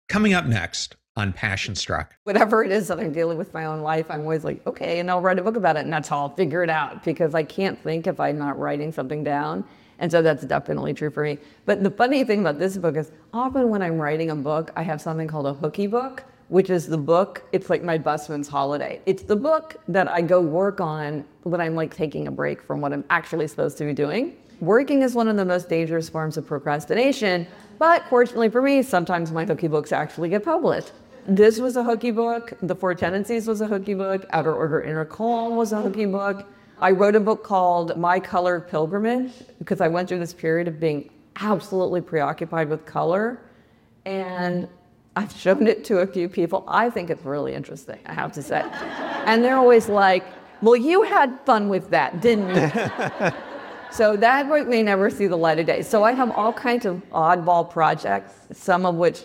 Coming up next on Passion Struck. Whatever it is that I'm dealing with my own life, I'm always like, okay, and I'll write a book about it, and that's how I'll figure it out, because I can't think if I'm not writing something down. And so that's definitely true for me. But the funny thing about this book is often when I'm writing a book, I have something called a hooky book, which is the book, it's like my busman's holiday. It's the book that I go work on when I'm like taking a break from what I'm actually supposed to be doing. Working is one of the most dangerous forms of procrastination, but fortunately for me, sometimes my hooky books actually get published. This was a hooky book. The Four Tendencies was a hooky book. Outer Order, Inner Calm was a hooky book. I wrote a book called My Color Pilgrimage because I went through this period of being absolutely preoccupied with color. And I've shown it to a few people. I think it's really interesting, I have to say. And they're always like, well, you had fun with that, didn't you? So that book may never see the light of day. So I have all kinds of oddball projects, some of which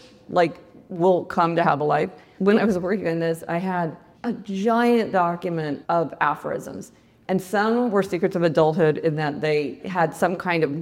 will come to have a life. When I was working on this, I had a giant document of aphorisms. And some were secrets of adulthood in that they had some kind of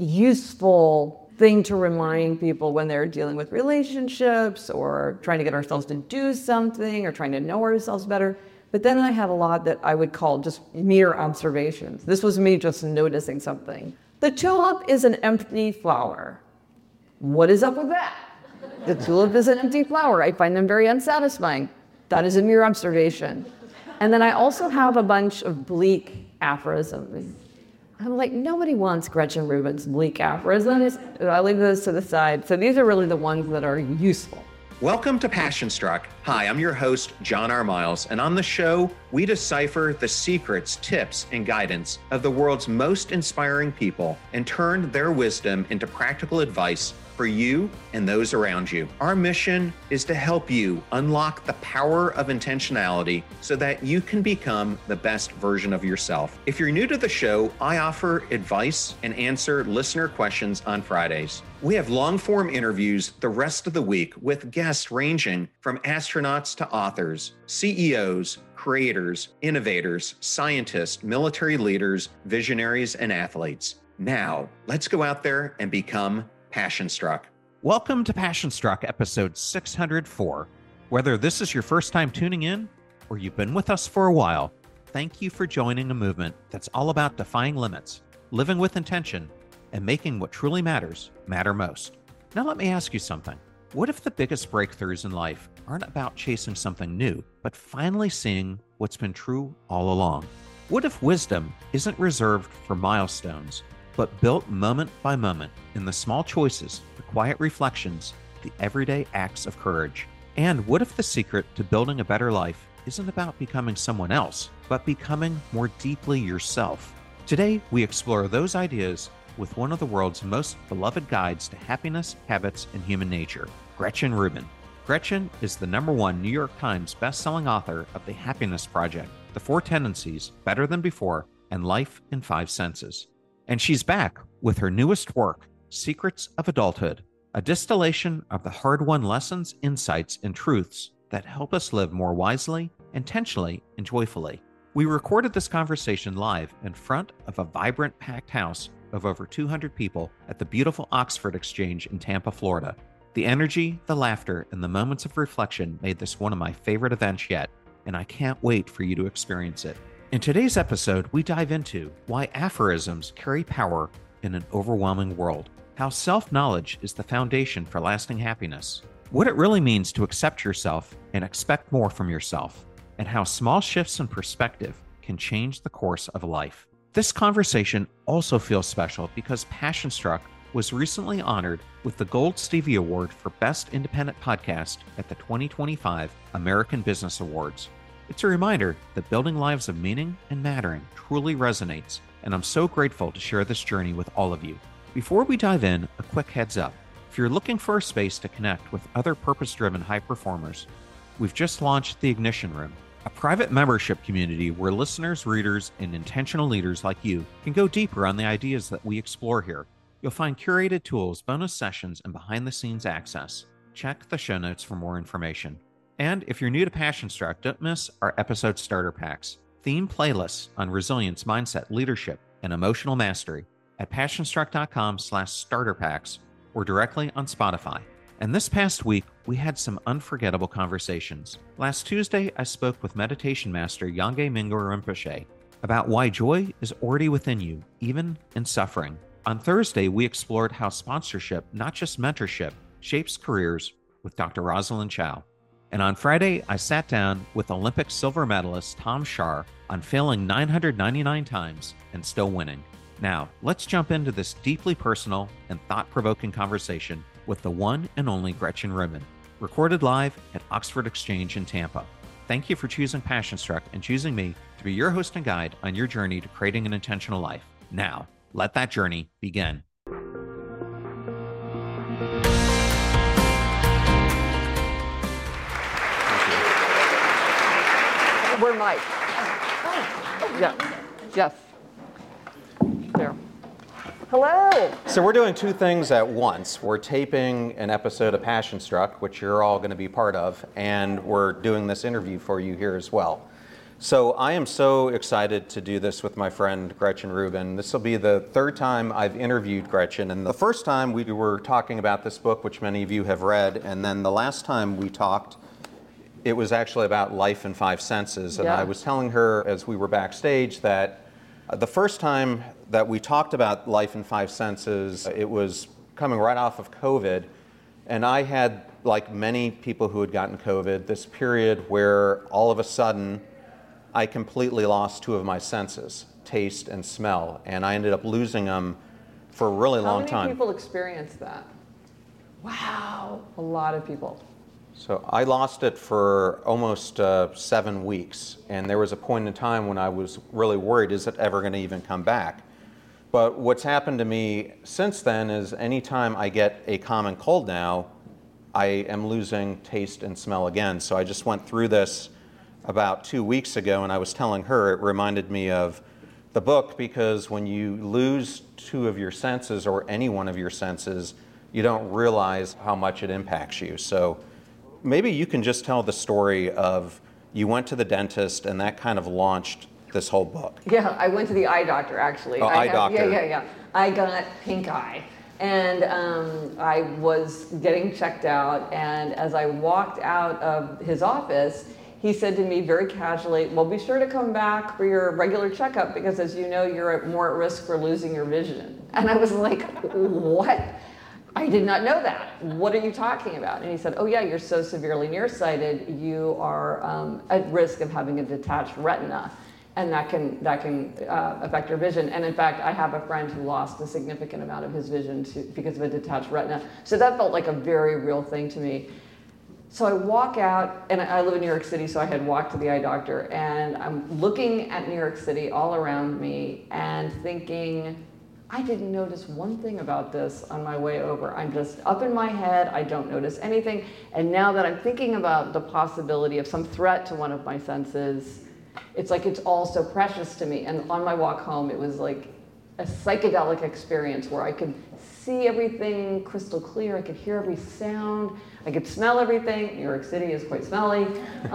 useful thing to remind people when they're dealing with relationships or trying to get ourselves to do something or trying to know ourselves better. But then I had a lot that I would call just mere observations. This was me just noticing something. The tulip is an empty flower. What is up with that? The tulip is an empty flower. I find them very unsatisfying. That is a mere observation. And then I also have a bunch of bleak aphorisms. I'm like, nobody wants Gretchen Rubin's bleak aphorisms. I leave those to the side. So these are really the ones that are useful. Welcome to Passion Struck. Hi, I'm your host, John R. Miles, and on the show, we decipher the secrets, tips, and guidance of the world's most inspiring people and turn their wisdom into practical advice for you and those around you. Our mission is to help you unlock the power of intentionality so that you can become the best version of yourself. If you're new to the show, I offer advice and answer listener questions on Fridays. We have long-form interviews the rest of the week with guests ranging from astronauts to authors, CEOs, creators, innovators, scientists, military leaders, visionaries, and athletes. Now, let's go out there and become Passion Struck. Welcome to Passion Struck, episode 604. Whether this is your first time tuning in or you've been with us for a while, thank you for joining a movement that's all about defying limits, living with intention, and making what truly matters matter most. Now let me ask you something. What if the biggest breakthroughs in life aren't about chasing something new, but finally seeing what's been true all along? What if wisdom isn't reserved for milestones, but built moment by moment in the small choices, the quiet reflections, the everyday acts of courage? And what if the secret to building a better life isn't about becoming someone else, but becoming more deeply yourself? Today, we explore those ideas with one of the world's most beloved guides to happiness, habits, and human nature, Gretchen Rubin. Gretchen is the #1 New York Times bestselling author of The Happiness Project, The Four Tendencies, Better Than Before, and Life in 5 Senses. And she's back with her newest work, Secrets of Adulthood, a distillation of the hard-won lessons, insights, and truths that help us live more wisely, intentionally, and joyfully. We recorded this conversation live in front of a vibrant, packed house of over 200 people at the beautiful Oxford Exchange in Tampa, Florida. The energy, the laughter, and the moments of reflection made this one of my favorite events yet, and I can't wait for you to experience it. In today's episode, we dive into why aphorisms carry power in an overwhelming world, how self-knowledge is the foundation for lasting happiness, what it really means to accept yourself and expect more from yourself, and how small shifts in perspective can change the course of life. This conversation also feels special because Passion Struck was recently honored with the Gold Stevie Award for Best Independent Podcast at the 2025 American Business Awards. It's a reminder that building lives of meaning and mattering truly resonates, and I'm so grateful to share this journey with all of you. Before we dive in, a quick heads up. If you're looking for a space to connect with other purpose-driven high performers, we've just launched the Ignition Room, a private membership community where listeners, readers, and intentional leaders like you can go deeper on the ideas that we explore here. You'll find curated tools, bonus sessions, and behind-the-scenes access. Check the show notes for more information. And if you're new to Passion Struck, don't miss our episode starter packs, theme playlists on resilience, mindset, leadership, and emotional mastery at passionstruck.com/starter packs or directly on Spotify. And this past week, we had some unforgettable conversations. Last Tuesday, I spoke with meditation master Yangye Mingyur Rinpoche about why joy is already within you, even in suffering. On Thursday, we explored how sponsorship, not just mentorship, shapes careers with Dr. Rosalind Chow. And on Friday, I sat down with Olympic silver medalist Tom Shar on failing 999 times and still winning. Now, let's jump into this deeply personal and thought-provoking conversation with the one and only Gretchen Rubin, recorded live at Oxford Exchange in Tampa. Thank you for choosing Passion Struck and choosing me to be your host and guide on your journey to creating an intentional life. Now, let that journey begin. Where Mike? Yeah. Yes. There. Hello. So we're doing two things at once. We're taping an episode of Passion Struck, which you're all going to be part of, and we're doing this interview for you here as well. So I am so excited to do this with my friend Gretchen Rubin. This will be the third time I've interviewed Gretchen, and the first time we were talking about this book, which many of you have read, and then the last time we talked, it was actually about life in five senses. And I was telling her as we were backstage that the first time that we talked about life in five senses, it was coming right off of COVID. And I had, like many people who had gotten COVID, this period where all of a sudden I completely lost two of my senses, taste and smell. And I ended up losing them for a really long time. How many people experienced that? Wow, a lot of people. So I lost it for almost 7 weeks, and there was a point in time when I was really worried, is it ever going to even come back? But what's happened to me since then is anytime I get a common cold now, I am losing taste and smell again. So I just went through this about 2 weeks ago, and I was telling her it reminded me of the book, because when you lose two of your senses or any one of your senses, you don't realize how much it impacts you. So maybe you can just tell the story of you went to the dentist and that kind of launched this whole book. Yeah, I went to the eye doctor actually. Oh, eye doctor. Yeah. I got pink eye. And I was getting checked out, and as I walked out of his office, he said to me very casually, well, be sure to come back for your regular checkup because as you know, you're more at risk for losing your vision. And I was like, what? I did not know that. What are you talking about? And he said, oh yeah, you're so severely nearsighted, you are at risk of having a detached retina, and that can affect your vision. And in fact, I have a friend who lost a significant amount of his vision because of a detached retina. So that felt like a very real thing to me. So I walk out, and I live in New York City, so I had walked to the eye doctor, and I'm looking at New York City all around me and thinking, I didn't notice one thing about this on my way over. I'm just up in my head, I don't notice anything. And now that I'm thinking about the possibility of some threat to one of my senses, it's like it's all so precious to me. And on my walk home, it was like a psychedelic experience where I could see everything crystal clear, I could hear every sound, I could smell everything. New York City is quite smelly.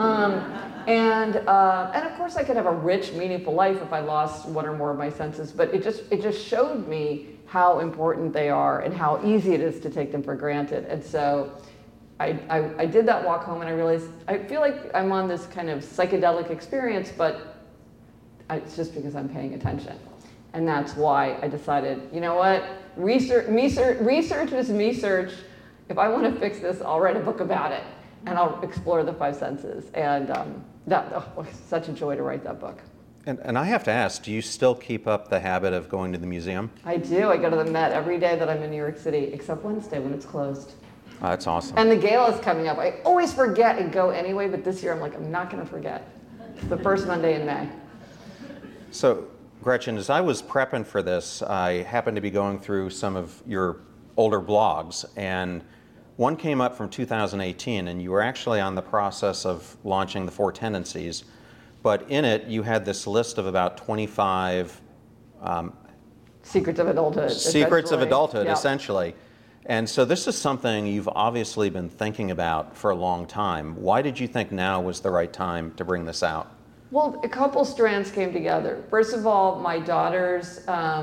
And of course I could have a rich, meaningful life if I lost one or more of my senses, but it just showed me how important they are and how easy it is to take them for granted. And so I did that walk home, and I realized, I feel like I'm on this kind of psychedelic experience, but it's just because I'm paying attention. And that's why I decided, you know what, research is me search. If I want to fix this, I'll write a book about it, and I'll explore the five senses. And that was such a joy to write that book. And I have to ask, do you still keep up the habit of going to the museum? I do. I go to the Met every day that I'm in New York City, except Wednesday when it's closed. Oh, that's awesome. And the gala is coming up. I always forget and go anyway, but this year I'm like, I'm not going to forget. It's the first Monday in May. So, Gretchen, as I was prepping for this, I happened to be going through some of your older blogs, and one came up from 2018, and you were actually on the process of launching the Four Tendencies, but in it you had this list of about 25 secrets of adulthood. Yeah. Essentially. And so this is something you've obviously been thinking about for a long time. Why did you think now was the right time to bring this out? Well, a couple strands came together. First of all, my daughters,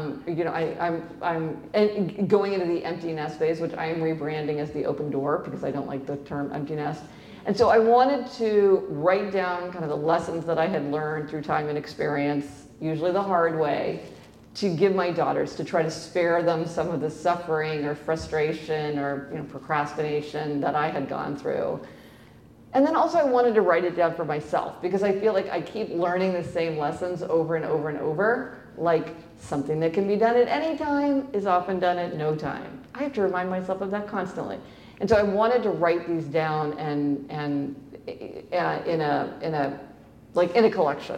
I'm going into the empty nest phase, which I am rebranding as the open door because I don't like the term empty nest. And so I wanted to write down kind of the lessons that I had learned through time and experience, usually the hard way, to give my daughters, to try to spare them some of the suffering or frustration or procrastination that I had gone through. And then also I wanted to write it down for myself because I feel like I keep learning the same lessons over and over and over. Like something that can be done at any time is often done at no time. I have to remind myself of that constantly. And so I wanted to write these down and in a collection.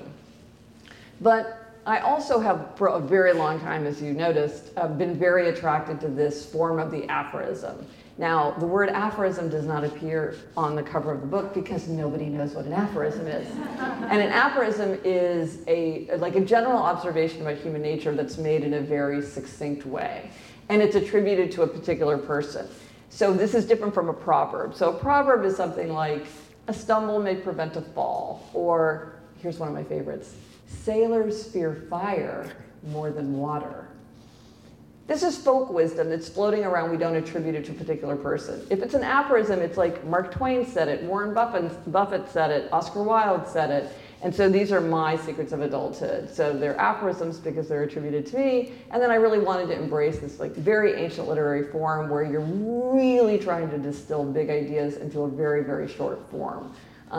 But I also have, for a very long time, as you noticed, been very attracted to this form of the aphorism. Now, the word aphorism does not appear on the cover of the book because nobody knows what an aphorism is. And an aphorism is like a general observation about human nature that's made in a very succinct way. And it's attributed to a particular person. So this is different from a proverb. So a proverb is something like, a stumble may prevent a fall, or here's one of my favorites, sailors fear fire more than water. This is folk wisdom that's floating around. We don't attribute it to a particular person. If it's an aphorism, it's like Mark Twain said it, Warren Buffett said it, Oscar Wilde said it. And so these are my secrets of adulthood. So they're aphorisms because they're attributed to me. And then I really wanted to embrace this like very ancient literary form where you're really trying to distill big ideas into a very, very short form.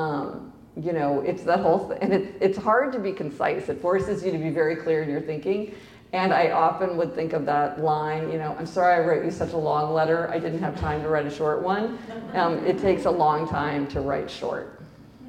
It's that whole thing. And it's hard to be concise. It forces you to be very clear in your thinking. And I often would think of that line, I'm sorry I wrote you such a long letter. I didn't have time to write a short one. It takes a long time to write short.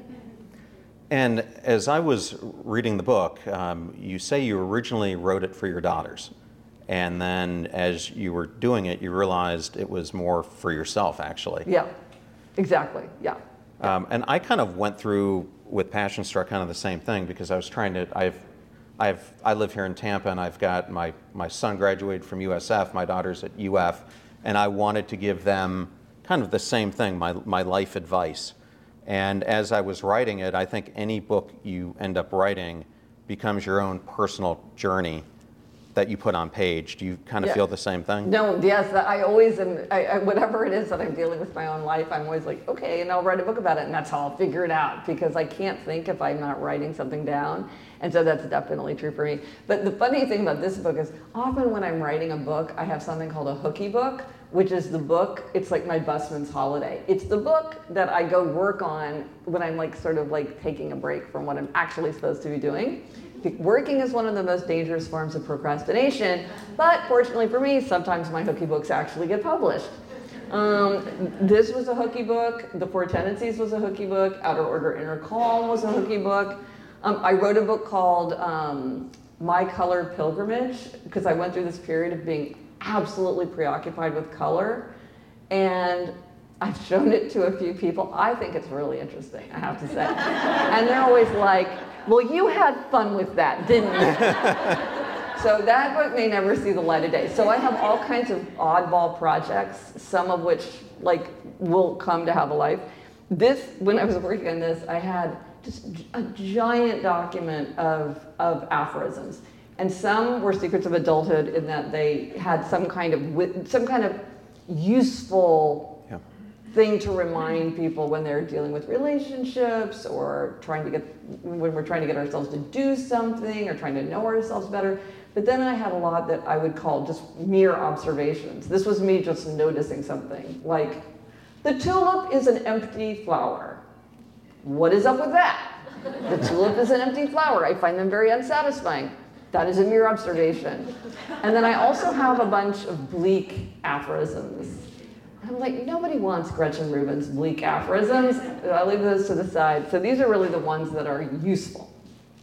And as I was reading the book, you say you originally wrote it for your daughters. And then as you were doing it, you realized it was more for yourself, actually. Yeah, exactly, yeah. And I kind of went through with Passion Struck kind of the same thing because I was trying to, I live here in Tampa and I've got my son graduated from USF, my daughter's at UF, and I wanted to give them kind of the same thing, my life advice. And as I was writing it, I think any book you end up writing becomes your own personal journey that you put on page. Do you kind of feel the same thing? No, yes, I always am, whatever it is that I'm dealing with my own life, I'm always like, okay, and I'll write a book about it, and that's how I'll figure it out, because I can't think if I'm not writing something down, and so that's definitely true for me. But the funny thing about this book is, often when I'm writing a book, I have something called a hooky book, which is the book, it's like my busman's holiday. It's the book that I go work on when I'm like sort of like taking a break from what I'm actually supposed to be doing. Working is one of the most dangerous forms of procrastination, but fortunately for me, sometimes my hooky books actually get published. This was a hooky book, The Four Tendencies was a hooky book, Outer Order, Inner Calm was a hooky book. I wrote a book called My Color Pilgrimage, because I went through this period of being absolutely preoccupied with color, and I've shown it to a few people. I think it's really interesting, I have to say. And they're always like, well, you had fun with that, didn't you? So that book may never see the light of day. So I have all kinds of oddball projects, some of which like will come to have a life. This, when I was working on this, I had just a giant document of aphorisms. And some were secrets of adulthood in that they had some kind of useful thing to remind people when they're dealing with relationships or when we're trying to get ourselves to do something or trying to know ourselves better. But then I had a lot that I would call just mere observations. This was me just noticing something, like, the tulip is an empty flower. What is up with that? The tulip is an empty flower. I find them very unsatisfying. That is a mere observation. And then I also have a bunch of bleak aphorisms. I'm like, nobody wants Gretchen Rubin's bleak aphorisms. I'll leave those to the side. So these are really the ones that are useful.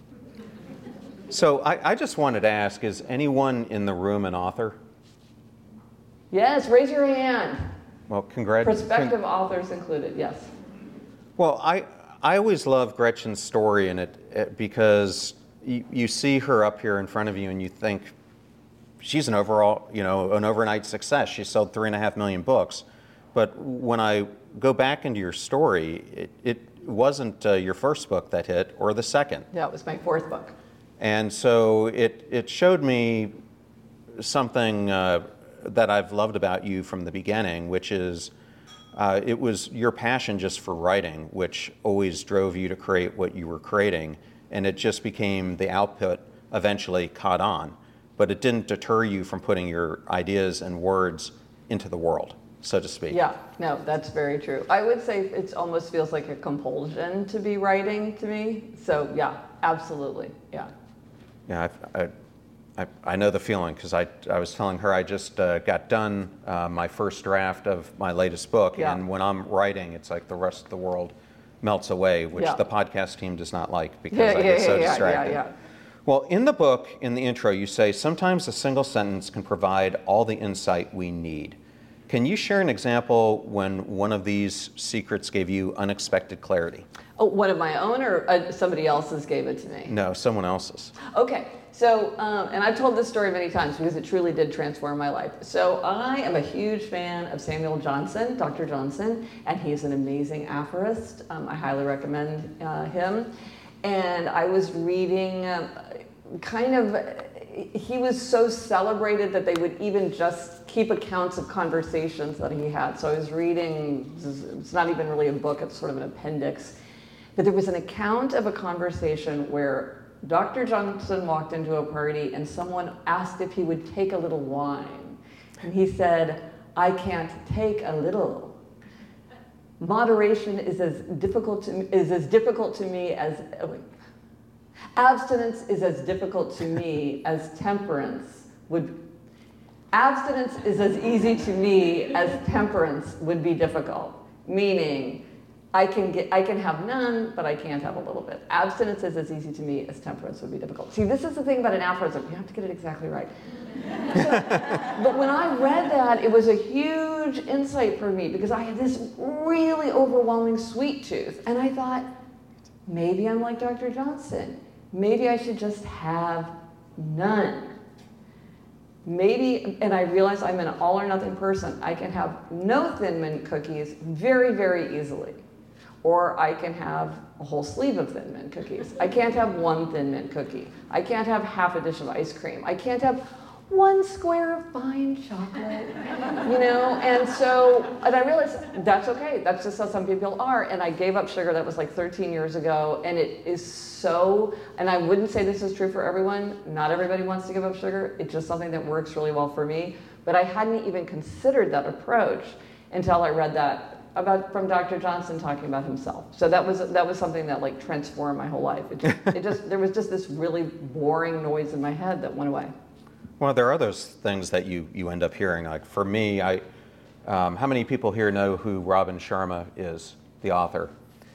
So I just wanted to ask, is anyone in the room an author? Yes, raise your hand. Well, congratulations. Prospective authors included, yes. Well, I always love Gretchen's story in it because you see her up here in front of you and you think she's an overnight success. She sold 3.5 million books. But when I go back into your story, wasn't your first book that hit or the second. Yeah, it was my fourth book. And so it showed me something that I've loved about you from the beginning, which is it was your passion just for writing, which always drove you to create what you were creating. And it just became the output eventually caught on. But it didn't deter you from putting your ideas and words into the world, so to speak. Yeah, no, that's very true. I would say it almost feels like a compulsion to be writing to me. So yeah, absolutely, yeah. Yeah, I know the feeling, because I was telling her I just got done my first draft of my latest book, Yeah. and when I'm writing, it's like the rest of the world melts away, which Yeah. the podcast team does not like, because I get so distracted. Yeah. Well, in the book, in the intro, you say, sometimes a single sentence can provide all the insight we need. Can you share an example when one of these secrets gave you unexpected clarity? Oh, one of my own, or somebody else's gave it to me? No, someone else's. Okay, so, and I've told this story many times because it truly did transform my life. So I am a huge fan of Samuel Johnson, Dr. Johnson, and he's an amazing aphorist. I highly recommend him. And I was reading he was so celebrated that they would even just keep accounts of conversations that he had. So I was reading, it's not even really a book, it's sort of an appendix. But there was an account of a conversation where Dr. Johnson walked into a party and someone asked if he would take a little wine. And he said, "I can't take a little. Moderation is as difficult to me as abstinence is as difficult to me as temperance would. Abstinence is as easy to me as temperance would be difficult." Meaning, I can have none, but I can't have a little bit. Abstinence is as easy to me as temperance would be difficult. See, this is the thing about an aphorism. You have to get it exactly right. But when I read that, it was a huge insight for me because I had this really overwhelming sweet tooth. And I thought, maybe I'm like Dr. Johnson. Maybe I should just have none. Maybe, and I realize I'm an all or nothing person. I can have no Thin Mint cookies very, very easily. Or I can have a whole sleeve of Thin Mint cookies. I can't have one Thin Mint cookie. I can't have half a dish of ice cream. I can't have one square of fine chocolate, and I realized that's okay. That's just how some people are. And I gave up sugar. That was like 13 years ago. And it is so, and I wouldn't say this is true for everyone. Not everybody wants to give up sugar. It's just something that works really well for me. But I hadn't even considered that approach until I read that from Dr. Johnson talking about himself. So that was something that like transformed my whole life. There was just this really boring noise in my head that went away. Well, there are those things that you end up hearing. Like for me, how many people here know who Robin Sharma is, the author?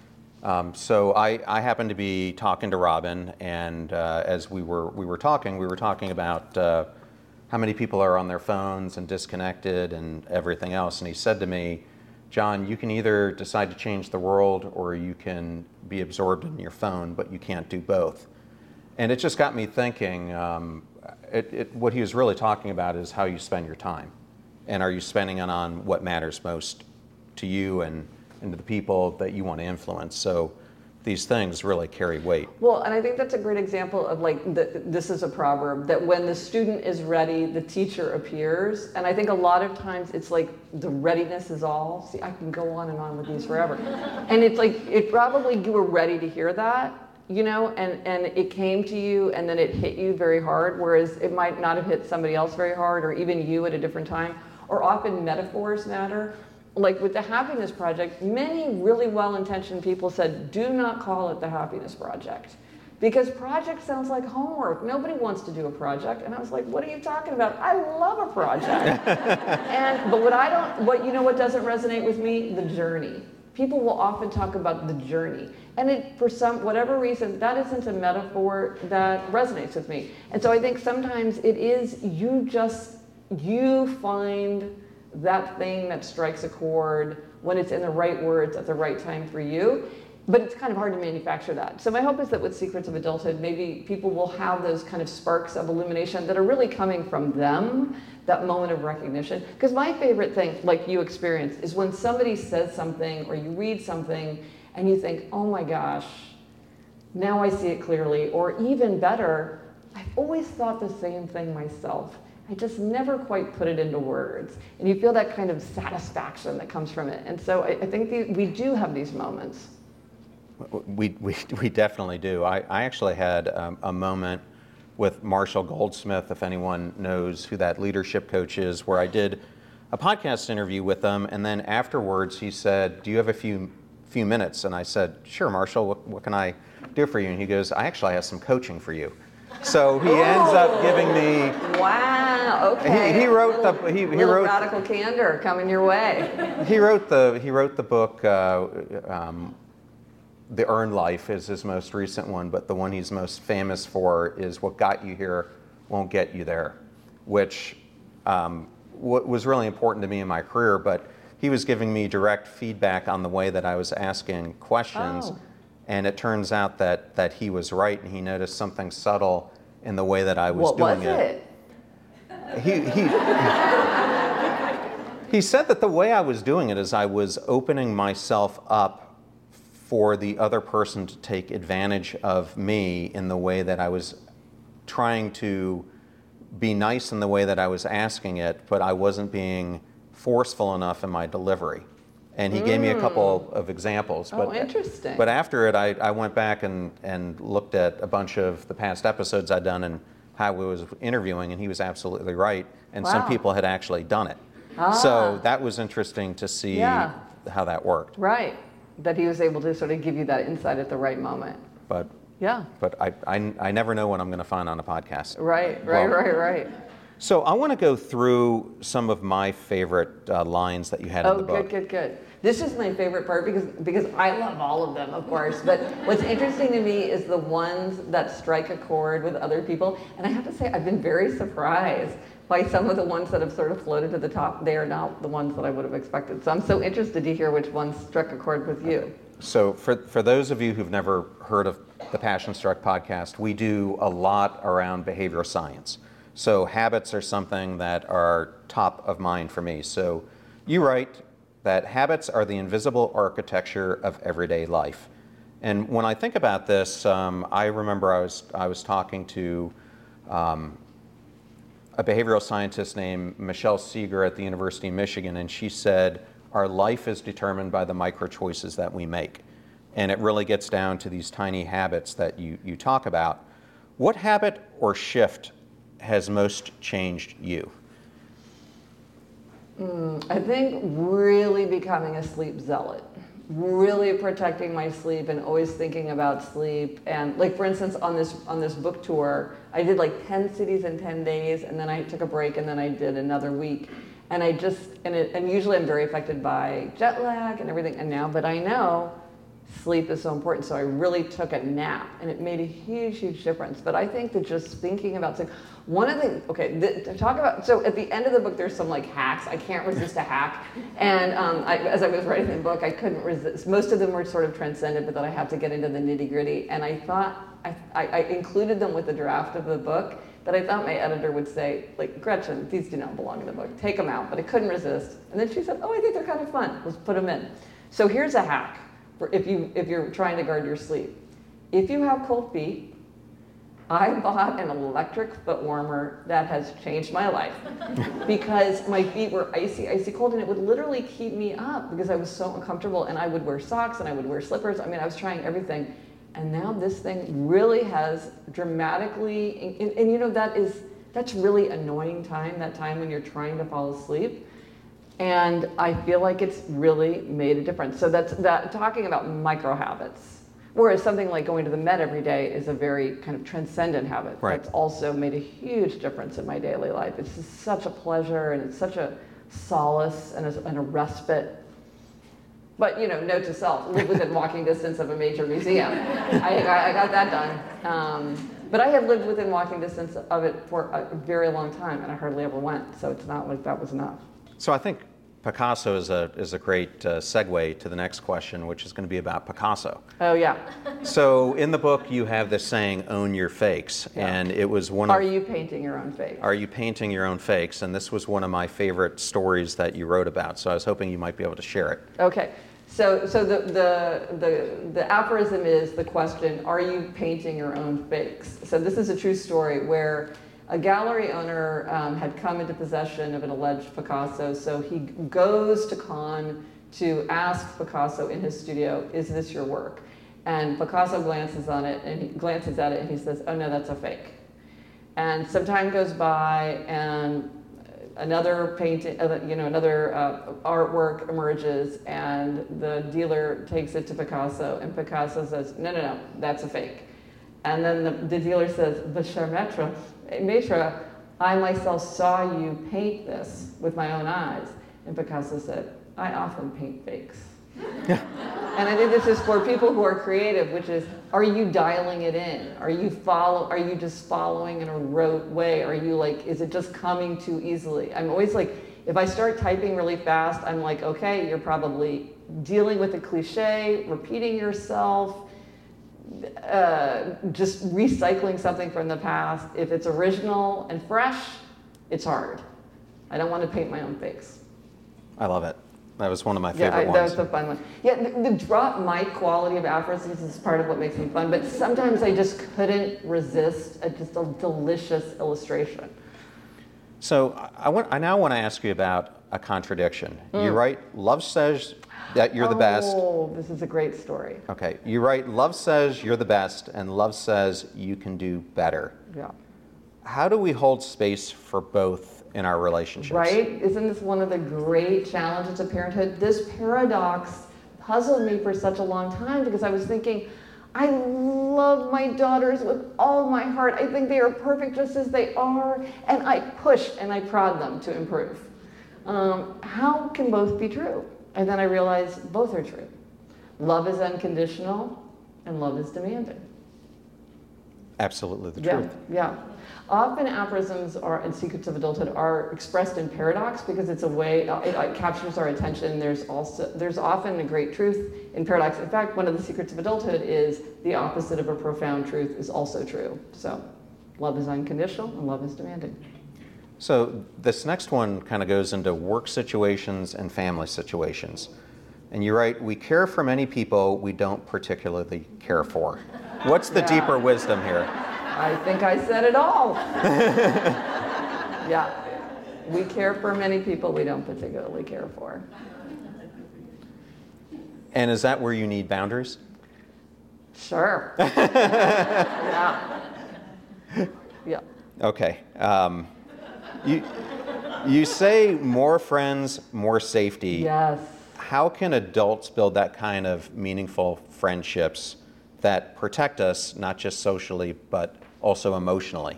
So I happened to be talking to Robin, and as we were talking about how many people are on their phones and disconnected and everything else. And he said to me, "John, you can either decide to change the world or you can be absorbed in your phone, but you can't do both." And it just got me thinking, what he was really talking about is how you spend your time. And are you spending it on what matters most to you and to the people that you want to influence? So these things really carry weight. Well, and I think that's a great example of this is a proverb, that when the student is ready, the teacher appears. And I think a lot of times it's like the readiness is all. See, I can go on and on with these forever. And it's like, you were ready to hear that, and it came to you and then it hit you very hard, whereas it might not have hit somebody else very hard or even you at a different time. Or often metaphors matter. Like with the Happiness Project, many really well-intentioned people said, do not call it the Happiness Project. Because project sounds like homework. Nobody wants to do a project. And I was like, what are you talking about? I love a project. But what doesn't resonate with me? The journey. People will often talk about the journey. And for whatever reason, that isn't a metaphor that resonates with me. And so I think sometimes it is, you find that thing that strikes a chord when it's in the right words at the right time for you. But it's kind of hard to manufacture that. So my hope is that with Secrets of Adulthood, maybe people will have those kind of sparks of illumination that are really coming from them, that moment of recognition. Because my favorite thing, like you experienced, is when somebody says something or you read something and you think, oh my gosh, now I see it clearly. Or even better, I've always thought the same thing myself. I just never quite put it into words. And you feel that kind of satisfaction that comes from it. And so I think we do have these moments. We definitely do. I actually had a moment with Marshall Goldsmith, if anyone knows who that leadership coach is, where I did a podcast interview with him, and then afterwards he said, do you have a few minutes? And I said, sure, Marshall, what can I do for you? And he goes, I actually have some coaching for you. So he ends up giving me. Wow. Okay. He wrote the. He wrote radical candor coming your way. He wrote the book. The Earned Life is his most recent one, but the one he's most famous for is What Got You Here Won't Get You There, which was really important to me in my career. But he was giving me direct feedback on the way that I was asking questions. Oh. And it turns out that he was right, and he noticed something subtle in the way that I was doing it. What was it? He said that the way I was doing it is I was opening myself up for the other person to take advantage of me in the way that I was trying to be nice in the way that I was asking it, but I wasn't being forceful enough in my delivery. And he gave me a couple of examples. But, interesting. But after it, I went back and looked at a bunch of the past episodes I'd done and how I was interviewing, and he was absolutely right. And some people had actually done it. So that was interesting to see how that worked. Right. That he was able to sort of give you that insight at the right moment. But yeah. But I never know what I'm going to find on a podcast. Right. So I want to go through some of my favorite lines that you had in the book. Good. This is my favorite part because I love all of them, of course. But what's interesting to me is the ones that strike a chord with other people. And I have to say, I've been very surprised by some of the ones that have sort of floated to the top. They are not the ones that I would have expected. So I'm so interested to hear which ones struck a chord with you. So for those of you who've never heard of the Passion Struck podcast, we do a lot around behavioral science. So habits are something that are top of mind for me. So you write that habits are the invisible architecture of everyday life. And when I think about this, I remember I was talking to a behavioral scientist named Michelle Seeger at the University of Michigan, and she said, our life is determined by the micro choices that we make. And it really gets down to these tiny habits that you talk about. What habit or shift has most changed you? I think really becoming a sleep zealot. Really protecting my sleep and always thinking about sleep. And like, for instance, on this book tour, I did like 10 cities in 10 days, and then I took a break, and then I did another week. And and usually I'm very affected by jet lag and everything, but I know sleep is so important, so I really took a nap, and it made a huge difference. But I think that just thinking about sleep, one of the, to talk about, so at the end of the book, there's some like hacks. I can't resist a hack. And as I was writing the book, I couldn't resist. Most of them were sort of transcendent, but then I had to get into the nitty gritty. And I thought, I included them with the draft of the book, that I thought my editor would say, like, Gretchen, these do not belong in the book. Take them out. But I couldn't resist. And then she said, oh, I think they're kind of fun. Let's put them in. So here's a hack for if you're trying to guard your sleep. If you have cold feet, I bought an electric foot warmer that has changed my life because my feet were icy cold, and it would literally keep me up because I was so uncomfortable, and I would wear socks and I would wear slippers. I mean, I was trying everything. And now this thing really has dramatically, and you know, that's really annoying time, that time when you're trying to fall asleep. And I feel like it's really made a difference. So that's talking about micro habits. Whereas something like going to the Met every day is a very kind of transcendent habit. Right. That's also made a huge difference in my daily life. It's just such a pleasure, and it's such a solace and a respite. But, you know, note to self, live within walking distance of a major museum. I got that done. But I have lived within walking distance of it for a very long time, and I hardly ever went. So it's not like that was enough. So I think Picasso is a great segue to the next question, which is going to be about Picasso. Oh, yeah. So in the book, you have this saying, own your fakes. Yeah. And it was one of... Are you painting your own fakes? Are you painting your own fakes? And this was one of my favorite stories that you wrote about. So I was hoping you might be able to share it. Okay. So the aphorism is the question, are you painting your own fakes? So this is a true story where a gallery owner had come into possession of an alleged Picasso. So he goes to Cannes to ask Picasso in his studio, is this your work? And Picasso glances at it and he says, oh no, that's a fake. And some time goes by and another painting, another artwork emerges, and the dealer takes it to Picasso, and Picasso says, no, that's a fake. And then the dealer says, but cher maître, I myself saw you paint this with my own eyes. And Picasso said, I often paint fakes. And I think this is for people who are creative, which is, are you dialing it in? Are you just following in a rote way? Are you like, is it just coming too easily? I'm always like, if I start typing really fast, I'm like, okay, you're probably dealing with a cliche, repeating yourself, just recycling something from the past. If it's original and fresh, it's hard. I don't want to paint my own fakes. I love it. That was one of my favorite ones. That was a fun one. Yeah, the drop mic quality of aphorisms is part of what makes them fun, but sometimes I just couldn't resist just a delicious illustration. So I now want to ask you about a contradiction. You write, love says that you're the best. Oh, this is a great story. Okay, you write, love says you're the best, and love says you can do better. Yeah. How do we hold space for both in our relationships? Right? Isn't this one of the great challenges of parenthood? This paradox puzzled me for such a long time because I was thinking, I love my daughters with all my heart. I think they are perfect just as they are, and I push and I prod them to improve. How can both be true? And then I realized both are true. Love is unconditional and love is demanding. Absolutely the truth. Yeah. Often aphorisms and secrets of adulthood are expressed in paradox because it's a way, it captures our attention. There's often a great truth in paradox. In fact, one of the secrets of adulthood is the opposite of a profound truth is also true. So love is unconditional and love is demanding. So this next one kind of goes into work situations and family situations. And you write, we care for many people we don't particularly care for. What's the deeper wisdom here? I think I said it all. Yeah. We care for many people we don't particularly care for. And is that where you need boundaries? Sure. Yeah. Yeah. Okay. You say more friends, more safety. Yes. How can adults build that kind of meaningful friendships that protect us, not just socially, but also emotionally?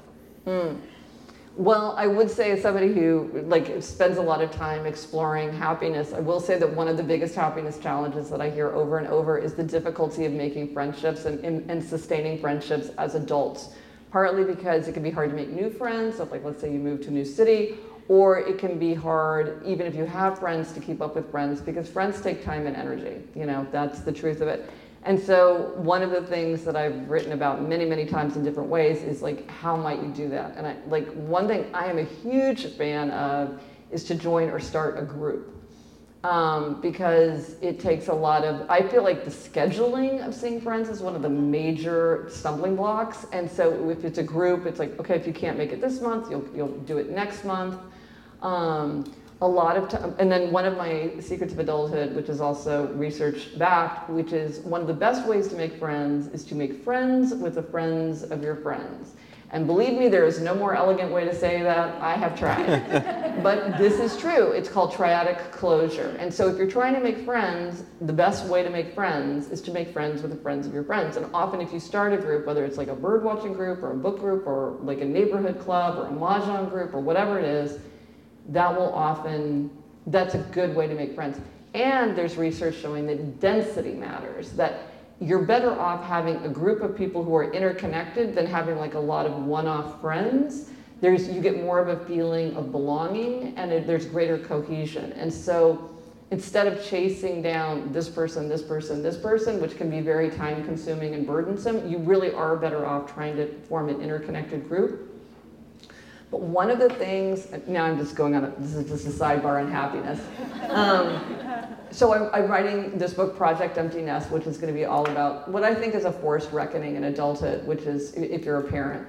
Well, I would say as somebody who spends a lot of time exploring happiness, I will say that one of the biggest happiness challenges that I hear over and over is the difficulty of making friendships and sustaining friendships as adults. Partly because it can be hard to make new friends, so let's say you move to a new city, or it can be hard, even if you have friends, to keep up with friends, because friends take time and energy. That's the truth of it. And so one of the things that I've written about many, many times in different ways is how might you do that? And one thing I am a huge fan of is to join or start a group. Because it takes a lot of, I feel like the scheduling of seeing friends is one of the major stumbling blocks. And so if it's a group, it's okay, if you can't make it this month, you'll do it next month. A lot of time, and then one of my secrets of adulthood, which is also research backed, which is one of the best ways to make friends is to make friends with the friends of your friends. And believe me, there is no more elegant way to say that. I have tried. But this is true. It's called triadic closure. And so if you're trying to make friends, the best way to make friends is to make friends with the friends of your friends. And often if you start a group, whether it's a bird watching group or a book group or a neighborhood club or a mahjong group or whatever it is, that's a good way to make friends. And there's research showing that density matters, that you're better off having a group of people who are interconnected than having a lot of one-off friends. You get more of a feeling of belonging and there's greater cohesion. And so instead of chasing down this person, which can be very time consuming and burdensome, you really are better off trying to form an interconnected group. But one of the things, now I'm just going on, this is just a sidebar on happiness. So I'm writing this book, Project Empty Nest, which is going to be all about what I think is a forced reckoning in adulthood, which is if you're a parent.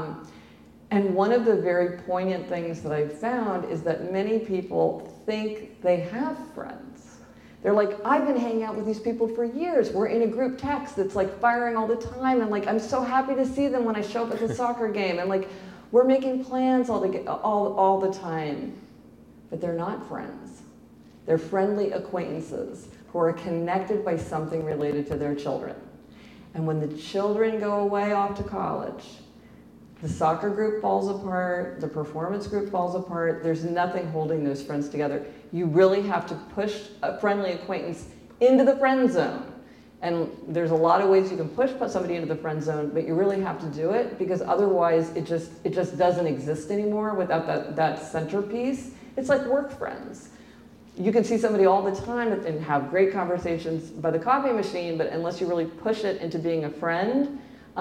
And one of the very poignant things that I've found is that many people think they have friends. They're like, I've been hanging out with these people for years. We're in a group text that's like firing all the time. And like, I'm so happy to see them when I show up at the soccer game. And like, we're making plans all the time. But they're not friends. They're friendly acquaintances who are connected by something related to their children. And when the children go away off to college, the soccer group falls apart, the performance group falls apart, there's nothing holding those friends together. You really have to push a friendly acquaintance into the friend zone. And there's a lot of ways you can push somebody into the friend zone, but you really have to do it because otherwise it just doesn't exist anymore without that centerpiece. It's like work friends. You can see somebody all the time and have great conversations by the coffee machine, but unless you really push it into being a friend,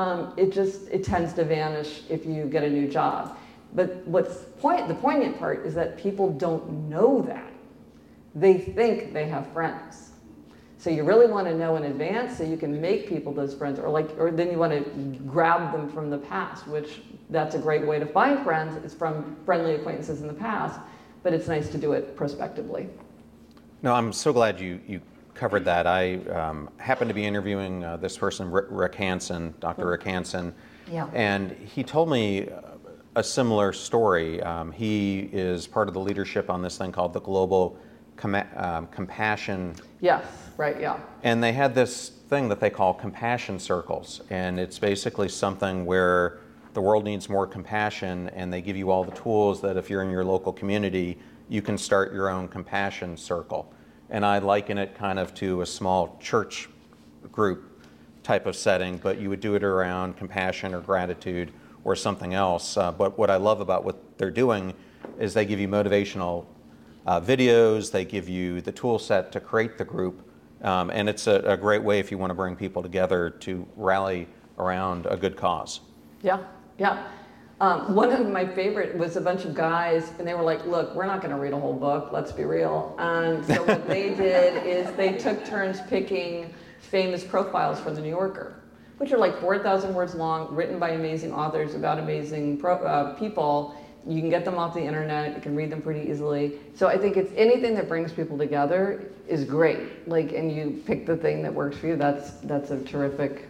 it tends to vanish if you get a new job. But the poignant part is that people don't know that. They think they have friends. So you really want to know in advance so you can make people those friends, or then you want to grab them from the past, which that's a great way to find friends. It's from friendly acquaintances in the past, but it's nice to do it prospectively. No, I'm so glad you covered that. I happened to be interviewing this person, Rick Hansen, Dr. Rick Hansen, yeah. And he told me a similar story. He is part of the leadership on this thing called the Global Compassion. Yes, right, yeah. And they had this thing that they call compassion circles, and it's basically something where the world needs more compassion, and they give you all the tools that if you're in your local community, you can start your own compassion circle. And I liken it kind of to a small church group type of setting, but you would do it around compassion or gratitude or something else. But what I love about what they're doing is they give you motivational videos, they give you the tool set to create the group, and it's a great way if you want to bring people together to rally around a good cause. Yeah, yeah. One of my favorite was a bunch of guys, and they were like, look, we're not going to read a whole book, let's be real. And so what they did is they took turns picking famous profiles from the New Yorker, which are like 4,000 words long, written by amazing authors about amazing people. You can get them off the internet, you can read them pretty easily. So I think it's anything that brings people together is great. Like, and you pick the thing that works for you, that's a terrific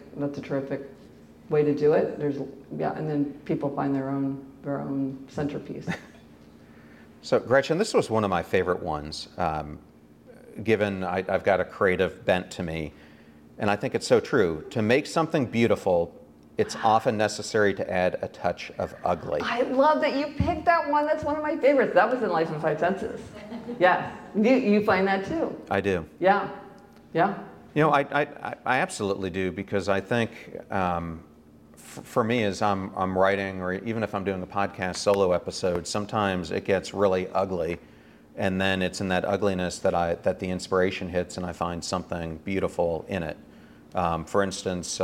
way to do it. And then people find their own centerpiece. So Gretchen, this was one of my favorite ones, given I've got a creative bent to me, and I think it's so true. To make something beautiful, it's often necessary to add a touch of ugly. I love that you picked that one. That's one of my favorites. That was in Life in 5 Senses. Yes, you find that too. I do. Yeah, yeah. You know, I absolutely do, because I think for me, as I'm writing, or even if I'm doing a podcast solo episode, sometimes it gets really ugly, and then it's in that ugliness that the inspiration hits, and I find something beautiful in it. For instance,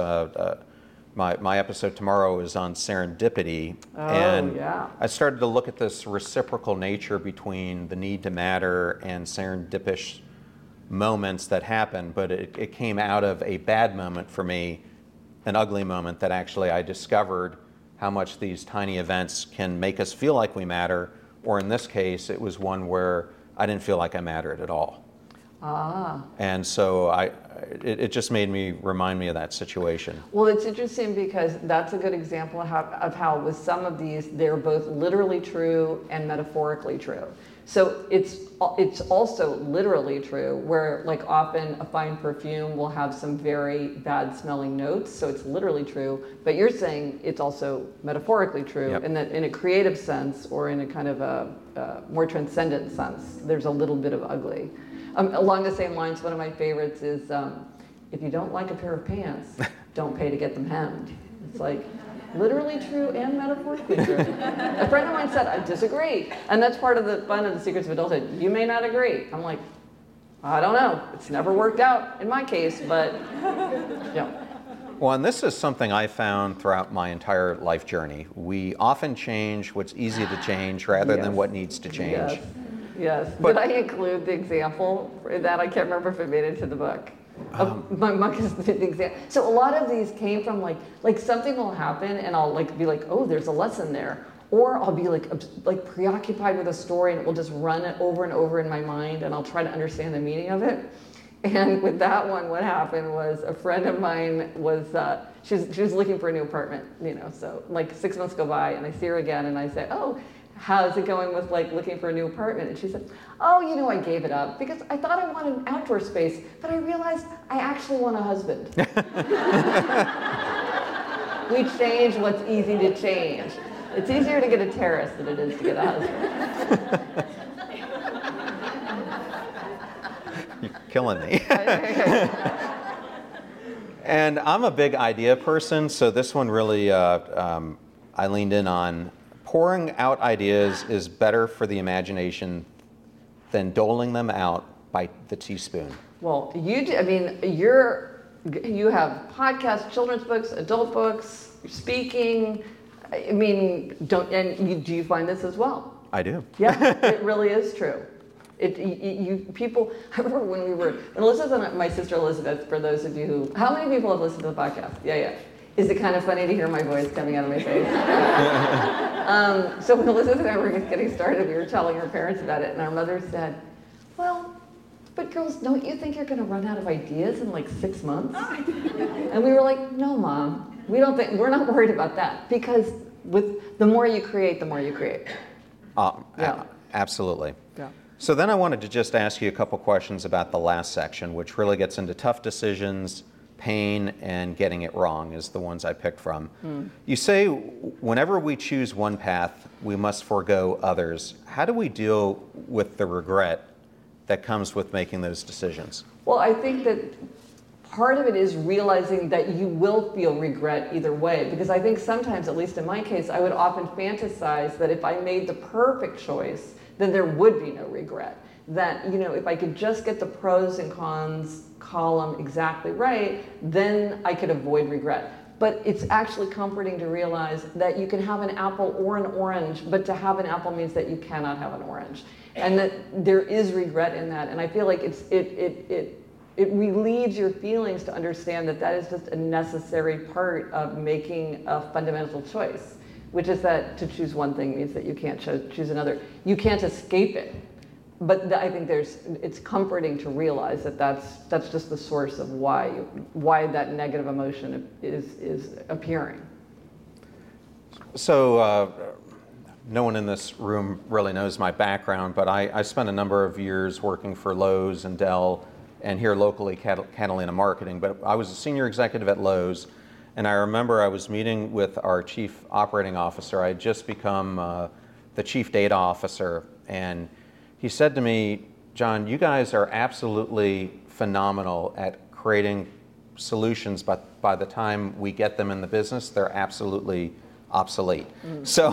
my episode tomorrow is on serendipity, and yeah. I started to look at this reciprocal nature between the need to matter and serendipitous moments that happen, but it came out of a bad moment for me, an ugly moment that actually I discovered how much these tiny events can make us feel like we matter, or in this case, it was one where I didn't feel like I mattered at all. Ah. And so it just remind me of that situation. Well, it's interesting because that's a good example of how with some of these, they're both literally true and metaphorically true. So it's also literally true where, like, often a fine perfume will have some very bad smelling notes, so it's literally true, but you're saying it's also metaphorically true. Yep. And that in a creative sense, or in a kind of a more transcendent sense, there's a little bit of ugly. Along the same lines, one of my favorites is, if you don't like a pair of pants, don't pay to get them hemmed. It's like, literally true and metaphorically true. A friend of mine said, I disagree. And that's part of the fun of the Secrets of Adulthood. You may not agree. I'm like, I don't know. It's never worked out in my case, but yeah. Well, and this is something I found throughout my entire life journey. We often change what's easy to change rather than what needs to change. Yes. Yes. But- Did I include the example for that? I can't remember if I made it to the book. My monk is the example. So a lot of these came from like something will happen and I'll like be like, oh, there's a lesson there. Or I'll be like preoccupied with a story and it will just run it over and over in my mind and I'll try to understand the meaning of it. And with that one, what happened was a friend of mine was, she was looking for a new apartment, so like 6 months go by and I see her again and I say, oh, how's it going with like looking for a new apartment? And she said, oh, I gave it up because I thought I wanted an outdoor space, but I realized I actually want a husband. We change what's easy to change. It's easier to get a terrace than it is to get a husband. You're killing me. And I'm a big idea person, so this one really I leaned in on. Pouring out ideas is better for the imagination than doling them out by the teaspoon. Well, you have podcasts, children's books, adult books, speaking. Do you find this as well? I do. Yeah, it really is true. People, I remember when Elizabeth and my sister Elizabeth, for those of you how many people have listened to the podcast? Yeah. Is it kind of funny to hear my voice coming out of my face? So when Elizabeth and I were getting started, we were telling our parents about it, and our mother said, well, but girls, don't you think you're going to run out of ideas in like 6 months? And we were like, no, Mom, we're not worried about that, because with the more you create, the more you create. Yeah. Absolutely. Yeah. So then I wanted to just ask you a couple questions about the last section, which really gets into tough decisions, pain, and getting it wrong is the ones I picked from. You say whenever we choose one path, we must forego others. How do we deal with the regret that comes with making those decisions? Well, I think that part of it is realizing that you will feel regret either way, because I think sometimes, at least in my case, I would often fantasize that if I made the perfect choice, then there would be no regret. That, if I could just get the pros and cons column exactly right, then I could avoid regret. But it's actually comforting to realize that you can have an apple or an orange, but to have an apple means that you cannot have an orange. And that there is regret in that. And I feel like it relieves your feelings to understand that that is just a necessary part of making a fundamental choice, which is that to choose one thing means that you can't choose another. You can't escape it. But I think it's comforting to realize that that's just the source of why that negative emotion is appearing. So no one in this room really knows my background, but I spent a number of years working for Lowe's and Dell, and here locally Catalina Marketing. But I was a senior executive at Lowe's, and I remember I was meeting with our chief operating officer. I had just become the chief data officer, and he said to me, John, you guys are absolutely phenomenal at creating solutions, but by the time we get them in the business, they're absolutely obsolete. So,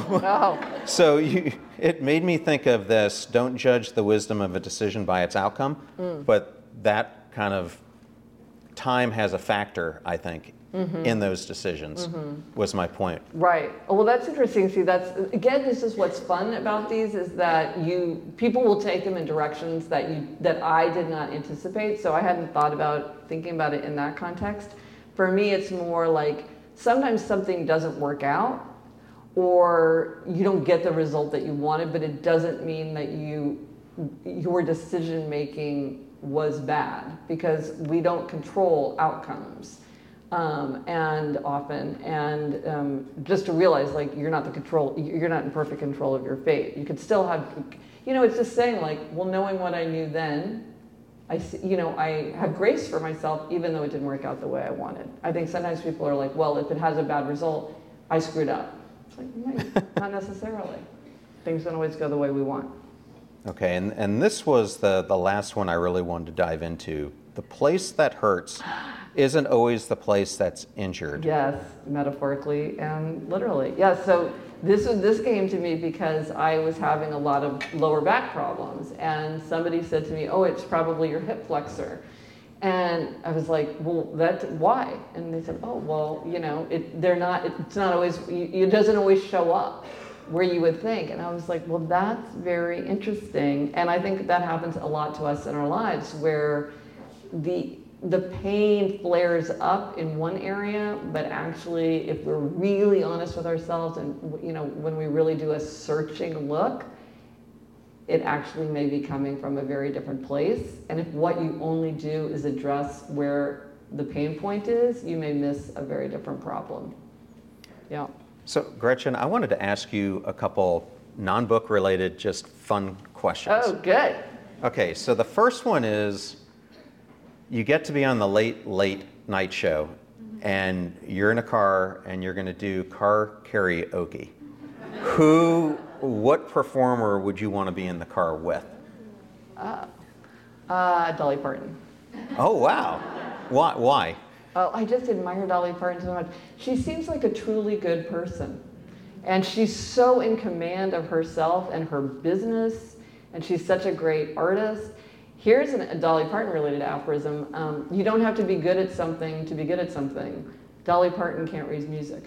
it made me think of this: don't judge the wisdom of a decision by its outcome, but that kind of time has a factor, I think, in those decisions, was my point. Right. Well, that's interesting. See, this is what's fun about these, is that people will take them in directions that I did not anticipate. So I hadn't thinking about it in that context. For me, it's more like sometimes something doesn't work out, or you don't get the result that you wanted, but it doesn't mean that your decision making was bad, because we don't control outcomes. Just to realize, like, you're not in perfect control of your fate. You could still have, it's just saying, like, well, knowing what I knew then, I have grace for myself, even though it didn't work out the way I wanted. I think sometimes people are like, well, if it has a bad result, I screwed up. It's like, no, not necessarily. Things don't always go the way we want. Okay, and this was the last one I really wanted to dive into. The place that hurts isn't always the place that's injured. Yes, metaphorically and literally. Yeah, so this came to me because I was having a lot of lower back problems, and somebody said to me, oh, it's probably your hip flexor. And I was like, well, that's why? And they said, oh, well, you know, it's not always, it doesn't always show up where you would think. And I was like, well, that's very interesting. And I think that happens a lot to us in our lives, where the pain flares up in one area, but actually, if we're really honest with ourselves, and you know, when we really do a searching look, it actually may be coming from a very different place. And if what you only do is address where the pain point is, you may miss a very different problem. Yeah. So Gretchen, I wanted to ask you a couple non-book related, just fun questions. Oh, good. Okay, so the first one is, you get to be on the late night show, and you're in a car and you're going to do car karaoke. What performer would you want to be in the car with? Dolly Parton. Oh, wow. Why? Oh, I just admire Dolly Parton so much. She seems like a truly good person. And she's so in command of herself and her business, and she's such a great artist. Here's a Dolly Parton related aphorism. You don't have to be good at something to be good at something. Dolly Parton can't read music.